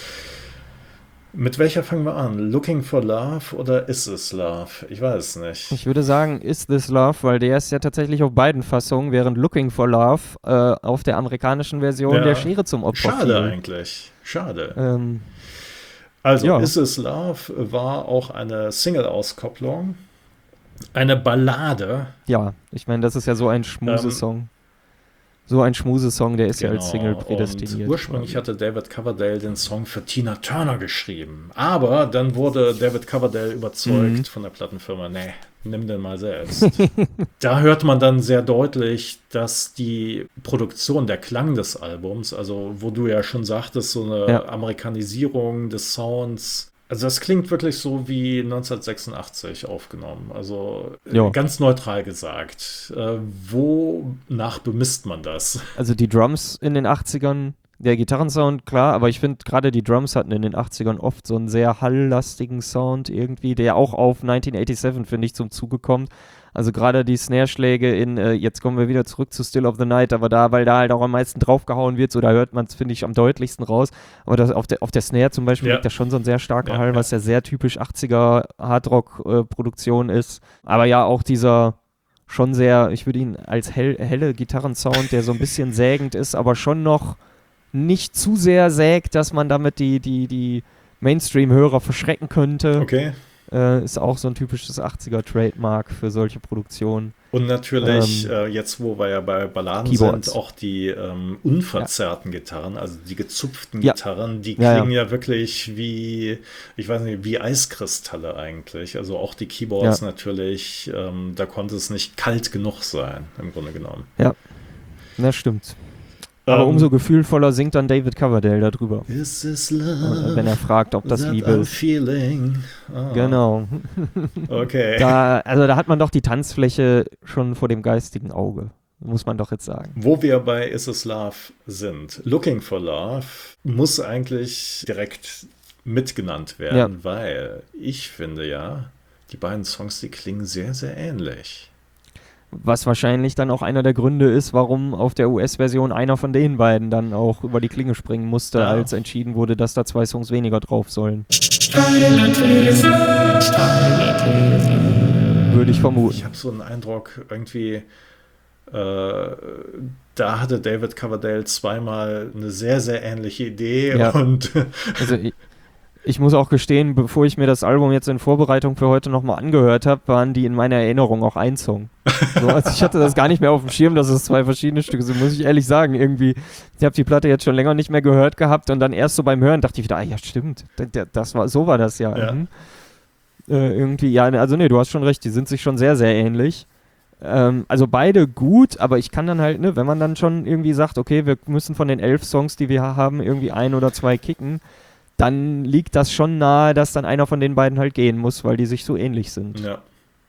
Mit welcher fangen wir an? Looking for Love oder Is This Love? Ich weiß es nicht. Ich würde sagen Is This Love, weil der ist ja tatsächlich auf beiden Fassungen, während Looking for Love auf der amerikanischen Version der Schere zum Opfer fiel. Schade eigentlich. Schade. Also, Is This Love war auch eine Single-Auskopplung, eine Ballade. Ja, ich meine, das ist ja so ein Schmusesong. So ein Schmusesong, der ist ja als Single prädestiniert. Und ursprünglich hatte David Coverdale den Song für Tina Turner geschrieben. Aber dann wurde David Coverdale überzeugt von der Plattenfirma, nee, nimm den mal selbst. Da hört man dann sehr deutlich, dass die Produktion, der Klang des Albums, also wo du ja schon sagtest, so eine Amerikanisierung des Sounds, also das klingt wirklich so wie 1986 aufgenommen. Also ganz neutral gesagt. Wonach bemisst man das? Also die Drums in den 80ern, der Gitarrensound, klar, aber ich finde gerade die Drums hatten in den 80ern oft so einen sehr halllastigen Sound irgendwie, der auch auf 1987, finde ich, zum Zuge kommt. Also gerade die Snare-Schläge jetzt kommen wir wieder zurück zu Still of the Night, aber weil da halt auch am meisten draufgehauen wird, so da hört man es, finde ich, am deutlichsten raus. Aber das auf der Snare zum Beispiel liegt da schon so ein sehr starker Hall, was ja sehr typisch 80er Hardrock-Produktion ist. Aber ja, auch dieser schon sehr, ich würde ihn als helle Gitarrensound, der so ein bisschen sägend ist, aber schon noch nicht zu sehr sägt, dass man damit die Mainstream-Hörer verschrecken könnte. Okay. Ist auch so ein typisches 80er-Trademark für solche Produktionen. Und natürlich, jetzt wo wir ja bei Balladen Keyboards. sind, auch die unverzerrten Gitarren, also die gezupften Ja. Gitarren, die Ja, klingen ja wirklich wie, ich weiß nicht, wie Eiskristalle eigentlich. Also auch die Keyboards natürlich, da konnte es nicht kalt genug sein, im Grunde genommen. Ja, das stimmt. Aber umso gefühlvoller singt dann David Coverdale darüber. Is this love Wenn er fragt, ob das that Liebe I'm ist. feeling? Genau. Okay. Da hat man doch die Tanzfläche schon vor dem geistigen Auge, muss man doch jetzt sagen. Wo wir bei Is This Love sind, Looking for Love muss eigentlich direkt mitgenannt werden, weil ich finde ja, die beiden Songs, die klingen sehr, sehr ähnlich. Was wahrscheinlich dann auch einer der Gründe ist, warum auf der US-Version einer von den beiden dann auch über die Klinge springen musste, als entschieden wurde, dass da 2 Songs weniger drauf sollen. Würde ich vermuten. Ich habe so einen Eindruck, irgendwie, da hatte David Coverdale zweimal eine sehr, sehr ähnliche Idee. Ja. Und Also ich muss auch gestehen, bevor ich mir das Album jetzt in Vorbereitung für heute nochmal angehört habe, waren die in meiner Erinnerung auch ein Song. So, also ich hatte das gar nicht mehr auf dem Schirm, dass es 2 verschiedene Stücke sind, muss ich ehrlich sagen. Irgendwie, ich habe die Platte jetzt schon länger nicht mehr gehört gehabt und dann erst so beim Hören dachte ich wieder, ja stimmt, so war das ja. Ja. Irgendwie, ja, also nee, du hast schon recht, die sind sich schon sehr, sehr ähnlich. Also beide gut, aber ich kann dann halt, wenn man dann schon irgendwie sagt, okay, wir müssen von den 11 Songs, die wir haben, irgendwie 1 oder 2 kicken, dann liegt das schon nahe, dass dann einer von den beiden halt gehen muss, weil die sich so ähnlich sind. ja.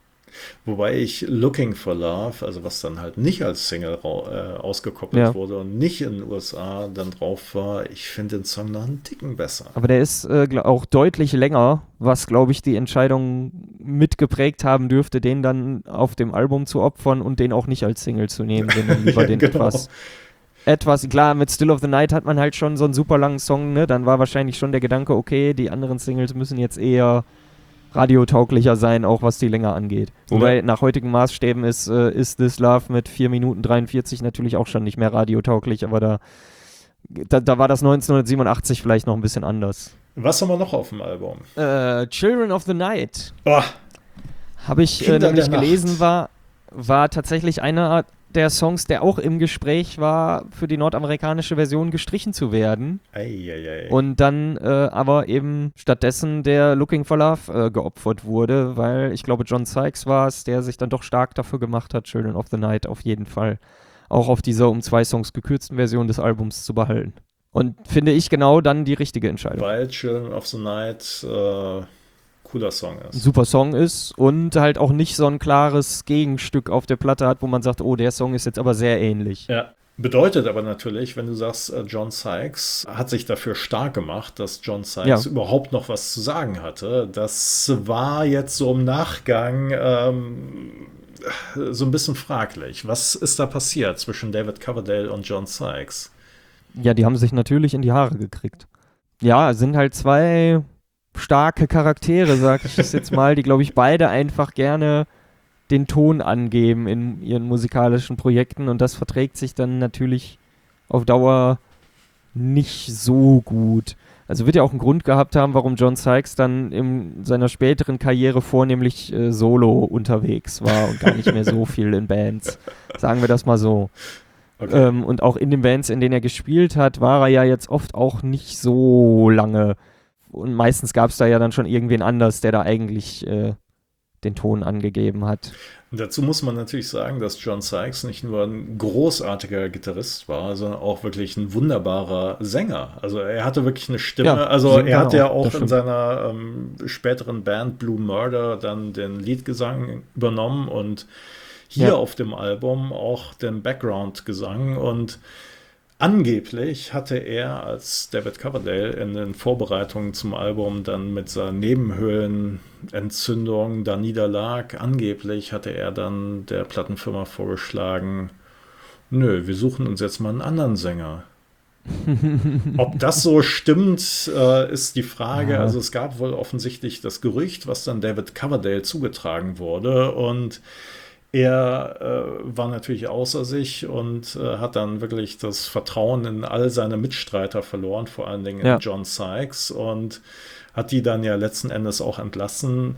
Wobei ich Looking for Love, also was dann halt nicht als Single ausgekoppelt wurde und nicht in den USA dann drauf war, ich finde den Song noch einen Ticken besser. Aber der ist auch deutlich länger, was, glaube ich, die Entscheidung mitgeprägt haben dürfte, den dann auf dem Album zu opfern und den auch nicht als Single zu nehmen, sondern lieber den etwas, klar, mit Still of the Night hat man halt schon so einen super langen Song, ne? Dann war wahrscheinlich schon der Gedanke, okay, die anderen Singles müssen jetzt eher radiotauglicher sein, auch was die Länge angeht. Wobei nach heutigen Maßstäben ist This Love mit 4 Minuten 43 natürlich auch schon nicht mehr radiotauglich, aber da war das 1987 vielleicht noch ein bisschen anders. Was haben wir noch auf dem Album? Children of the Night. Oh, Habe ich Kinder nämlich der gelesen, war tatsächlich einer der Songs, der auch im Gespräch war, für die nordamerikanische Version gestrichen zu werden. Ei. Und dann aber eben stattdessen der Looking for Love geopfert wurde, weil ich glaube, John Sykes war es, der sich dann doch stark dafür gemacht hat, Children of the Night auf jeden Fall auch auf dieser um 2 Songs gekürzten Version des Albums zu behalten. Und finde ich genau dann die richtige Entscheidung. Weil Children of the Night cooler Song ist. Ein super Song ist und halt auch nicht so ein klares Gegenstück auf der Platte hat, wo man sagt, oh, der Song ist jetzt aber sehr ähnlich. Ja. Bedeutet aber natürlich, wenn du sagst, John Sykes hat sich dafür stark gemacht, dass John Sykes überhaupt noch was zu sagen hatte. Das war jetzt so im Nachgang so ein bisschen fraglich. Was ist da passiert zwischen David Coverdale und John Sykes? Ja, die haben sich natürlich in die Haare gekriegt. Ja, sind halt 2 starke Charaktere, sag ich es jetzt mal, die, glaube ich, beide einfach gerne den Ton angeben in ihren musikalischen Projekten und das verträgt sich dann natürlich auf Dauer nicht so gut. Also wird ja auch einen Grund gehabt haben, warum John Sykes dann in seiner späteren Karriere vornehmlich solo unterwegs war und gar nicht mehr so viel in Bands. Sagen wir das mal so. Okay. Und auch in den Bands, in denen er gespielt hat, war er ja jetzt oft auch nicht so lange. Und meistens gab es da ja dann schon irgendwen anders, der da eigentlich den Ton angegeben hat. Und dazu muss man natürlich sagen, dass John Sykes nicht nur ein großartiger Gitarrist war, sondern auch wirklich ein wunderbarer Sänger. Also er hatte wirklich eine Stimme. Ja, also er hat ja auch in seiner späteren Band Blue Murder dann den Leadgesang übernommen und hier auf dem Album auch den Background-Gesang. Und angeblich hatte er als David Coverdale in den Vorbereitungen zum Album dann mit seiner Nebenhöhlenentzündung da niederlag. Angeblich hatte er dann der Plattenfirma vorgeschlagen, nö, wir suchen uns jetzt mal einen anderen Sänger. Ob das so stimmt, ist die Frage. Also es gab wohl offensichtlich das Gerücht, was dann David Coverdale zugetragen wurde. Und Er war natürlich außer sich und hat dann wirklich das Vertrauen in all seine Mitstreiter verloren, vor allen Dingen in Ja. John Sykes, und hat die dann ja letzten Endes auch entlassen.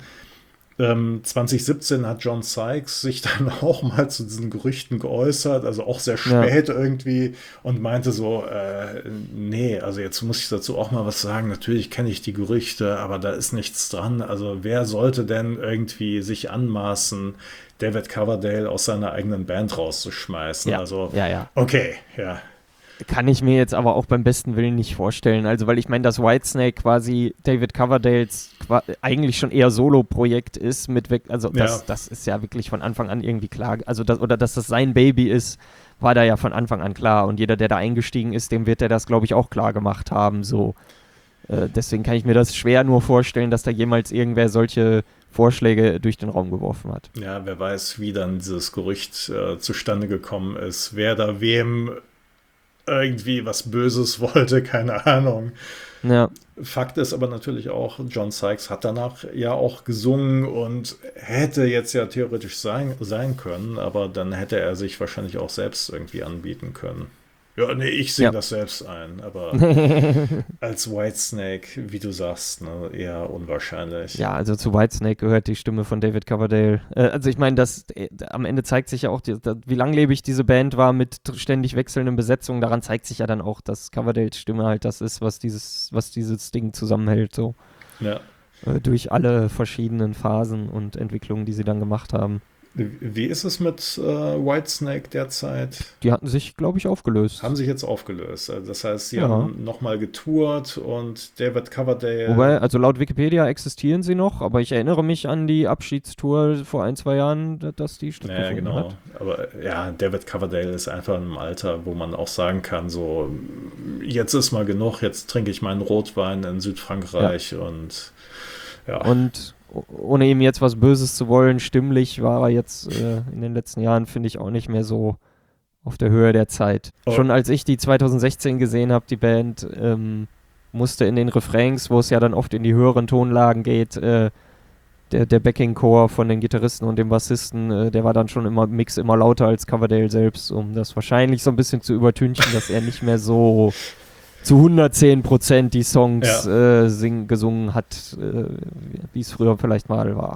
2017 hat John Sykes sich dann auch mal zu diesen Gerüchten geäußert, also auch sehr Ja. spät irgendwie, und meinte so, nee, also jetzt muss ich dazu auch mal was sagen. Natürlich kenne ich die Gerüchte, aber da ist nichts dran. Also wer sollte denn irgendwie sich anmaßen, David Coverdale aus seiner eigenen Band rauszuschmeißen? Ja. Also, Ja. okay, ja. Kann ich mir jetzt aber auch beim besten Willen nicht vorstellen. Also, weil ich meine, dass Whitesnake quasi David Coverdales eigentlich schon eher Solo-Projekt ist, also das ist ja wirklich von Anfang an irgendwie klar. Also, dass das sein Baby ist, war da ja von Anfang an klar. Und jeder, der da eingestiegen ist, dem wird er das, glaube ich, auch klar gemacht haben. So. Deswegen kann ich mir das schwer nur vorstellen, dass da jemals irgendwer solche Vorschläge durch den Raum geworfen hat. Ja, wer weiß, wie dann dieses Gerücht zustande gekommen ist, wer da wem irgendwie was Böses wollte, keine Ahnung. Ja. Fakt ist aber natürlich auch, John Sykes hat danach ja auch gesungen und hätte jetzt ja theoretisch sein können, aber dann hätte er sich wahrscheinlich auch selbst irgendwie anbieten können. Ja, nee, ich singe das selbst ein, aber als Whitesnake, wie du sagst, ne, eher unwahrscheinlich. Ja, also zu Whitesnake gehört die Stimme von David Coverdale. Also ich meine, am Ende zeigt sich ja auch, wie langlebig diese Band war mit ständig wechselnden Besetzungen. Daran zeigt sich ja dann auch, dass Coverdales Stimme halt das ist, was dieses Ding zusammenhält. So. Ja. Durch alle verschiedenen Phasen und Entwicklungen, die sie dann gemacht haben. Wie ist es mit Whitesnake derzeit? Die hatten sich, glaube ich, aufgelöst. Haben sich jetzt aufgelöst. Also das heißt, sie haben nochmal getourt und David Coverdale. Wobei, also laut Wikipedia existieren sie noch, aber ich erinnere mich an die Abschiedstour vor 1-2 Jahren, dass die stattgefunden hat. Aber ja, David Coverdale ist einfach in einem Alter, wo man auch sagen kann, so, jetzt ist mal genug, jetzt trinke ich meinen Rotwein in Südfrankreich und ja. Und ohne ihm jetzt was Böses zu wollen, stimmlich war er jetzt in den letzten Jahren, finde ich, auch nicht mehr so auf der Höhe der Zeit. Schon als ich die 2016 gesehen habe, die Band, musste in den Refrains, wo es ja dann oft in die höheren Tonlagen geht, der Backing-Chor von den Gitarristen und dem Bassisten, der war dann schon im Mix immer lauter als Coverdale selbst, um das wahrscheinlich so ein bisschen zu übertünchen, dass er nicht mehr so zu 110% die Songs gesungen hat, wie es früher vielleicht mal war.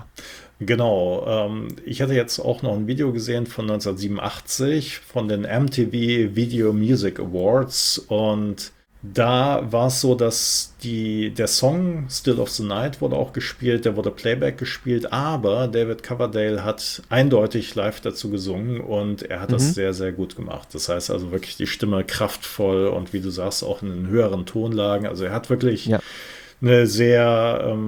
Genau. Ich hatte jetzt auch noch ein Video gesehen von 1987 von den MTV Video Music Awards, und da war es so, dass der Song Still of the Night wurde auch gespielt, der wurde Playback gespielt, aber David Coverdale hat eindeutig live dazu gesungen und er hat das sehr, sehr gut gemacht. Das heißt also wirklich die Stimme kraftvoll und wie du sagst, auch in den höheren Tonlagen. Also er hat wirklich eine sehr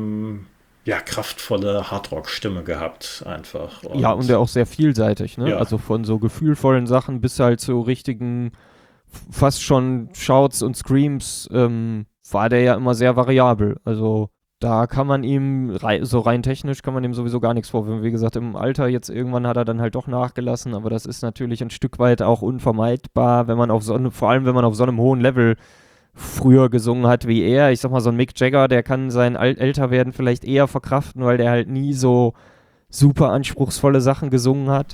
kraftvolle Hardrock-Stimme gehabt einfach. Und ja, und er auch sehr vielseitig, ne? Ja. Also von so gefühlvollen Sachen bis halt zu richtigen fast schon Shouts und Screams war der ja immer sehr variabel. Also da kann man ihm, so rein technisch kann man ihm sowieso gar nichts vorwerfen. Wie gesagt, im Alter jetzt irgendwann hat er dann halt doch nachgelassen, aber das ist natürlich ein Stück weit auch unvermeidbar, wenn man vor allem wenn man auf so einem hohen Level früher gesungen hat wie er. Ich sag mal, so ein Mick Jagger, der kann sein Älterwerden vielleicht eher verkraften, weil der halt nie so super anspruchsvolle Sachen gesungen hat.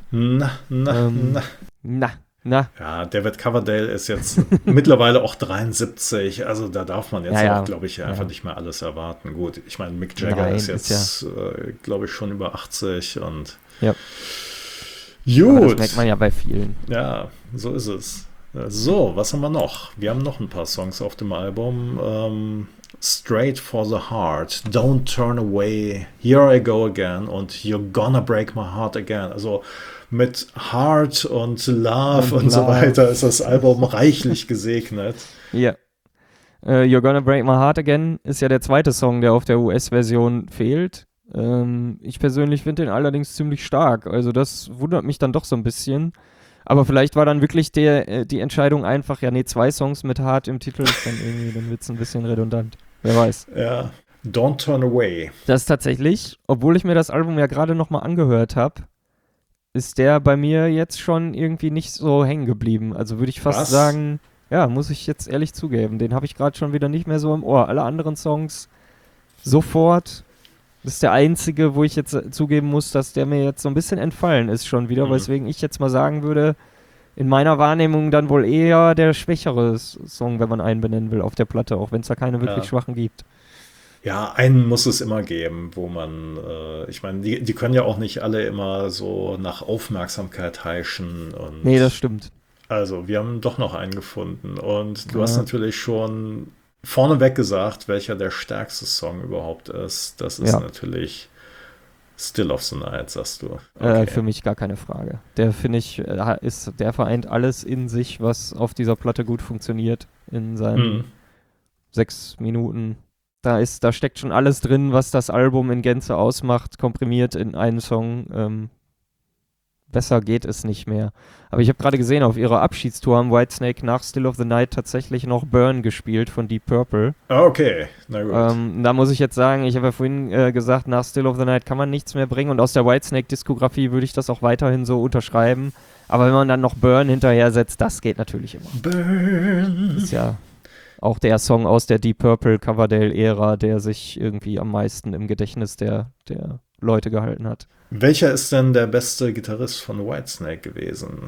Ja, David Coverdale ist jetzt mittlerweile auch 73, also da darf man jetzt auch, glaube ich, einfach nicht mehr alles erwarten. Gut, ich meine, Mick Jagger ist jetzt, glaube ich, schon über 80 und gut. Aber das merkt man ja bei vielen. Ja, so ist es. So, was haben wir noch? Wir haben noch ein paar Songs auf dem Album. Straight for the Heart, Don't Turn Away, Here I Go Again und You're Gonna Break My Heart Again. Also mit Heart und Love und so weiter ist das Album reichlich gesegnet. Ja. You're Gonna Break My Heart Again ist ja der zweite Song, der auf der US-Version fehlt. Ich persönlich finde den allerdings ziemlich stark. Also das wundert mich dann doch so ein bisschen. Aber vielleicht war dann wirklich die Entscheidung einfach, 2 Songs mit Heart im Titel, dann wird es ein bisschen redundant. Wer weiß. Ja, Don't Turn Away. Das ist tatsächlich, obwohl ich mir das Album ja gerade nochmal angehört habe, ist der bei mir jetzt schon irgendwie nicht so hängen geblieben. Also würde ich fast sagen, ja, muss ich jetzt ehrlich zugeben, den habe ich gerade schon wieder nicht mehr so im Ohr. Alle anderen Songs sofort Das ist der einzige, wo ich jetzt zugeben muss, dass der mir jetzt so ein bisschen entfallen ist schon wieder, weswegen ich jetzt mal sagen würde, in meiner Wahrnehmung dann wohl eher der schwächere Song, wenn man einen benennen will, auf der Platte, auch wenn es da keine wirklich schwachen gibt. Ja, einen muss es immer geben, wo man, ich meine, die können ja auch nicht alle immer so nach Aufmerksamkeit heischen. Und Nee, das stimmt. also, wir haben doch noch einen gefunden. Und du hast natürlich schon vorneweg gesagt, welcher der stärkste Song überhaupt ist. Das ist natürlich Still of the Night, sagst du. Okay. Für mich gar keine Frage. Der, finde ich, der vereint alles in sich, was auf dieser Platte gut funktioniert in seinen 6 Minuten. Da steckt schon alles drin, was das Album in Gänze ausmacht, komprimiert in einen Song. Besser geht es nicht mehr. Aber ich habe gerade gesehen, auf ihrer Abschiedstour haben Whitesnake nach Still of the Night tatsächlich noch Burn gespielt von Deep Purple. Okay, na gut. Da muss ich jetzt sagen, ich habe ja vorhin gesagt, nach Still of the Night kann man nichts mehr bringen und aus der Whitesnake-Diskografie würde ich das auch weiterhin so unterschreiben. Aber wenn man dann noch Burn hinterher setzt, das geht natürlich immer. Burn! Das ist ja auch der Song aus der Deep Purple Coverdale-Ära, der sich irgendwie am meisten im Gedächtnis der Leute gehalten hat. Welcher ist denn der beste Gitarrist von Whitesnake gewesen?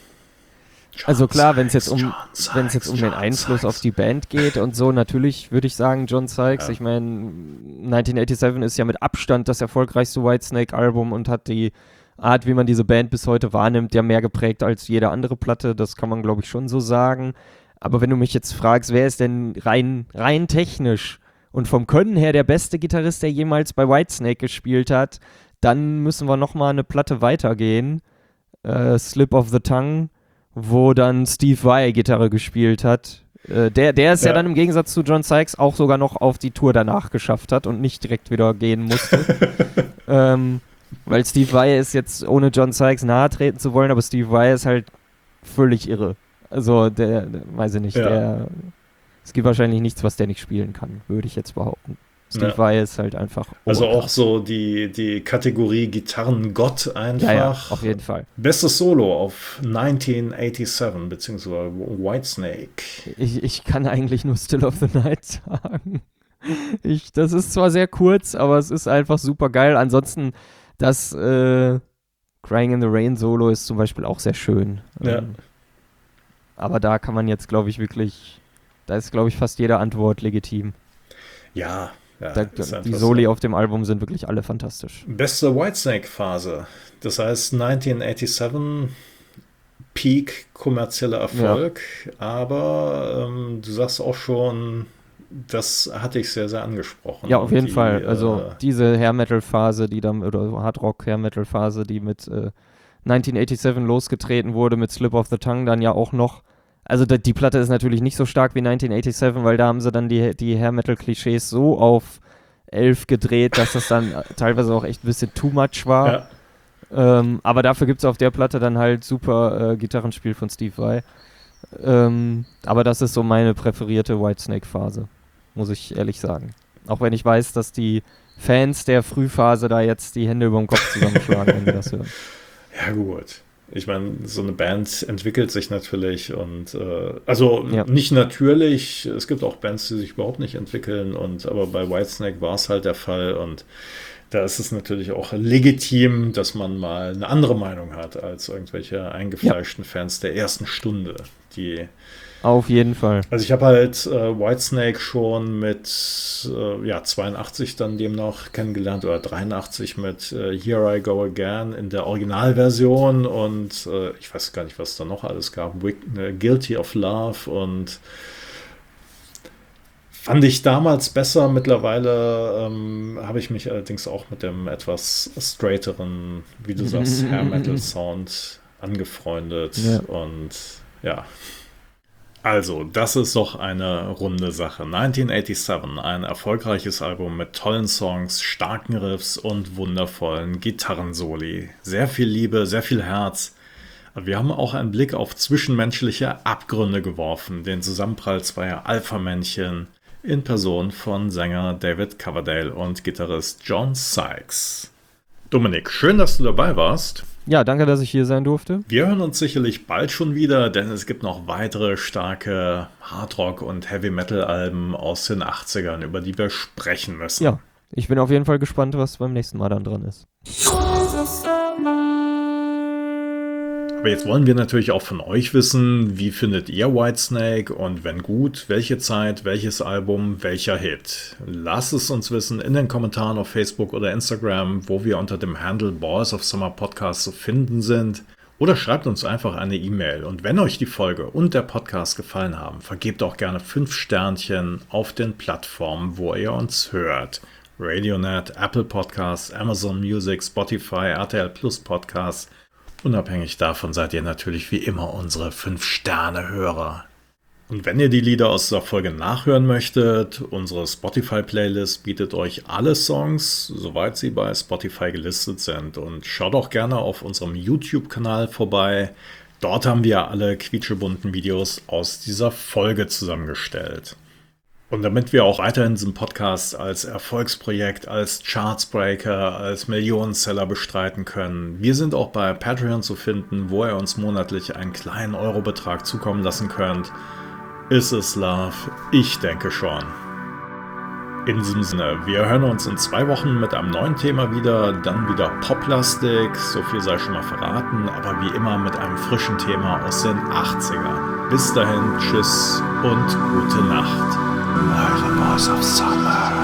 Also klar, wenn es jetzt um den Einfluss auf die Band geht und so, natürlich würde ich sagen John Sykes. Ja. Ich meine, 1987 ist ja mit Abstand das erfolgreichste Whitesnake-Album und hat die Art, wie man diese Band bis heute wahrnimmt, ja mehr geprägt als jede andere Platte. Das kann man, glaube ich, schon so sagen. Aber wenn du mich jetzt fragst, wer ist denn rein technisch und vom Können her der beste Gitarrist, der jemals bei Whitesnake gespielt hat, dann müssen wir nochmal eine Platte weitergehen. Slip of the Tongue, wo dann Steve Vai Gitarre gespielt hat. Der es ja dann im Gegensatz zu John Sykes auch sogar noch auf die Tour danach geschafft hat und nicht direkt wieder gehen musste. Weil Steve Vai ist jetzt, ohne John Sykes nahe treten zu wollen, aber Steve Vai ist halt völlig irre. Also der weiß ich nicht, es gibt wahrscheinlich nichts, was der nicht spielen kann, würde ich jetzt behaupten. Steve Vai ist halt einfach also auch so die Kategorie Gitarrengott einfach. Ja, auf jeden Fall. Bestes Solo auf 1987, beziehungsweise Whitesnake. Ich kann eigentlich nur Still of the Night sagen. Das ist zwar sehr kurz, aber es ist einfach super geil. Ansonsten das Crying in the Rain Solo ist zum Beispiel auch sehr schön. Ja. Aber da kann man jetzt, glaube ich, wirklich, da ist, glaube ich, fast jede Antwort legitim. Ja. Die Soli auf dem Album sind wirklich alle fantastisch. Beste Whitesnake-Phase. Das heißt 1987, Peak kommerzieller Erfolg. Aber du sagst auch schon, das hatte ich sehr, sehr angesprochen. Ja, auf jeden Fall. Also diese Hair-Metal-Phase, oder Hard-Rock-Hair-Metal-Phase, die mit 1987 losgetreten wurde, mit Slip of the Tongue dann ja auch noch. Also die Platte ist natürlich nicht so stark wie 1987, weil da haben sie dann die Hair-Metal-Klischees so auf 11 gedreht, dass das dann teilweise auch echt ein bisschen too much war. Ja. Aber dafür gibt es auf der Platte dann halt super Gitarrenspiel von Steve Vai. Aber das ist so meine präferierte Whitesnake-Phase, muss ich ehrlich sagen. Auch wenn ich weiß, dass die Fans der Frühphase da jetzt die Hände über dem Kopf zusammenschlagen, wenn die das hören. Ja, gut. Ich meine, so eine Band entwickelt sich natürlich und nicht natürlich, es gibt auch Bands, die sich überhaupt nicht entwickeln, aber bei Whitesnake war es halt der Fall und da ist es natürlich auch legitim, dass man mal eine andere Meinung hat als irgendwelche eingefleischten Fans der ersten Stunde, die auf jeden Fall. Also ich habe halt Whitesnake schon mit 82 dann demnach kennengelernt oder 83 mit Here I Go Again in der Originalversion und ich weiß gar nicht, was es da noch alles gab. Guilty of Love und fand ich damals besser. Mittlerweile habe ich mich allerdings auch mit dem etwas straighteren, wie du sagst, Hair Metal Sound angefreundet und ja. Also, das ist doch eine runde Sache. 1987, ein erfolgreiches Album mit tollen Songs, starken Riffs und wundervollen Gitarrensoli. Sehr viel Liebe, sehr viel Herz. Wir haben auch einen Blick auf zwischenmenschliche Abgründe geworfen, den Zusammenprall zweier Alpha-Männchen in Person von Sänger David Coverdale und Gitarrist John Sykes. Dominik, schön, dass du dabei warst. Ja, danke, dass ich hier sein durfte. Wir hören uns sicherlich bald schon wieder, denn es gibt noch weitere starke Hardrock- und Heavy-Metal-Alben aus den 80ern, über die wir sprechen müssen. Ja, Ich bin auf jeden Fall gespannt, was beim nächsten Mal dann dran ist. Aber jetzt wollen wir natürlich auch von euch wissen, wie findet ihr Whitesnake und wenn gut, welche Zeit, welches Album, welcher Hit? Lasst es uns wissen in den Kommentaren auf Facebook oder Instagram, wo wir unter dem Handle Boys of Summer Podcast zu finden sind. Oder schreibt uns einfach eine E-Mail. Und wenn euch die Folge und der Podcast gefallen haben, vergebt auch gerne 5 Sternchen auf den Plattformen, wo ihr uns hört. Radionet, Apple Podcasts, Amazon Music, Spotify, RTL Plus Podcasts. Unabhängig davon seid ihr natürlich wie immer unsere 5-Sterne-Hörer. Und wenn ihr die Lieder aus dieser Folge nachhören möchtet, unsere Spotify-Playlist bietet euch alle Songs, soweit sie bei Spotify gelistet sind. Und schaut auch gerne auf unserem YouTube-Kanal vorbei. Dort haben wir alle quietschebunten Videos aus dieser Folge zusammengestellt. Und damit wir auch weiterhin diesen Podcast als Erfolgsprojekt, als Chartsbreaker, als Millionenseller bestreiten können, wir sind auch bei Patreon zu finden, wo ihr uns monatlich einen kleinen Eurobetrag zukommen lassen könnt. Ist es Love? Ich denke schon. In diesem Sinne, wir hören uns in 2 Wochen mit einem neuen Thema wieder, dann wieder Poplastik, so viel sei schon mal verraten, aber wie immer mit einem frischen Thema aus den 80ern. Bis dahin, tschüss und gute Nacht. Eure Boys of Summer.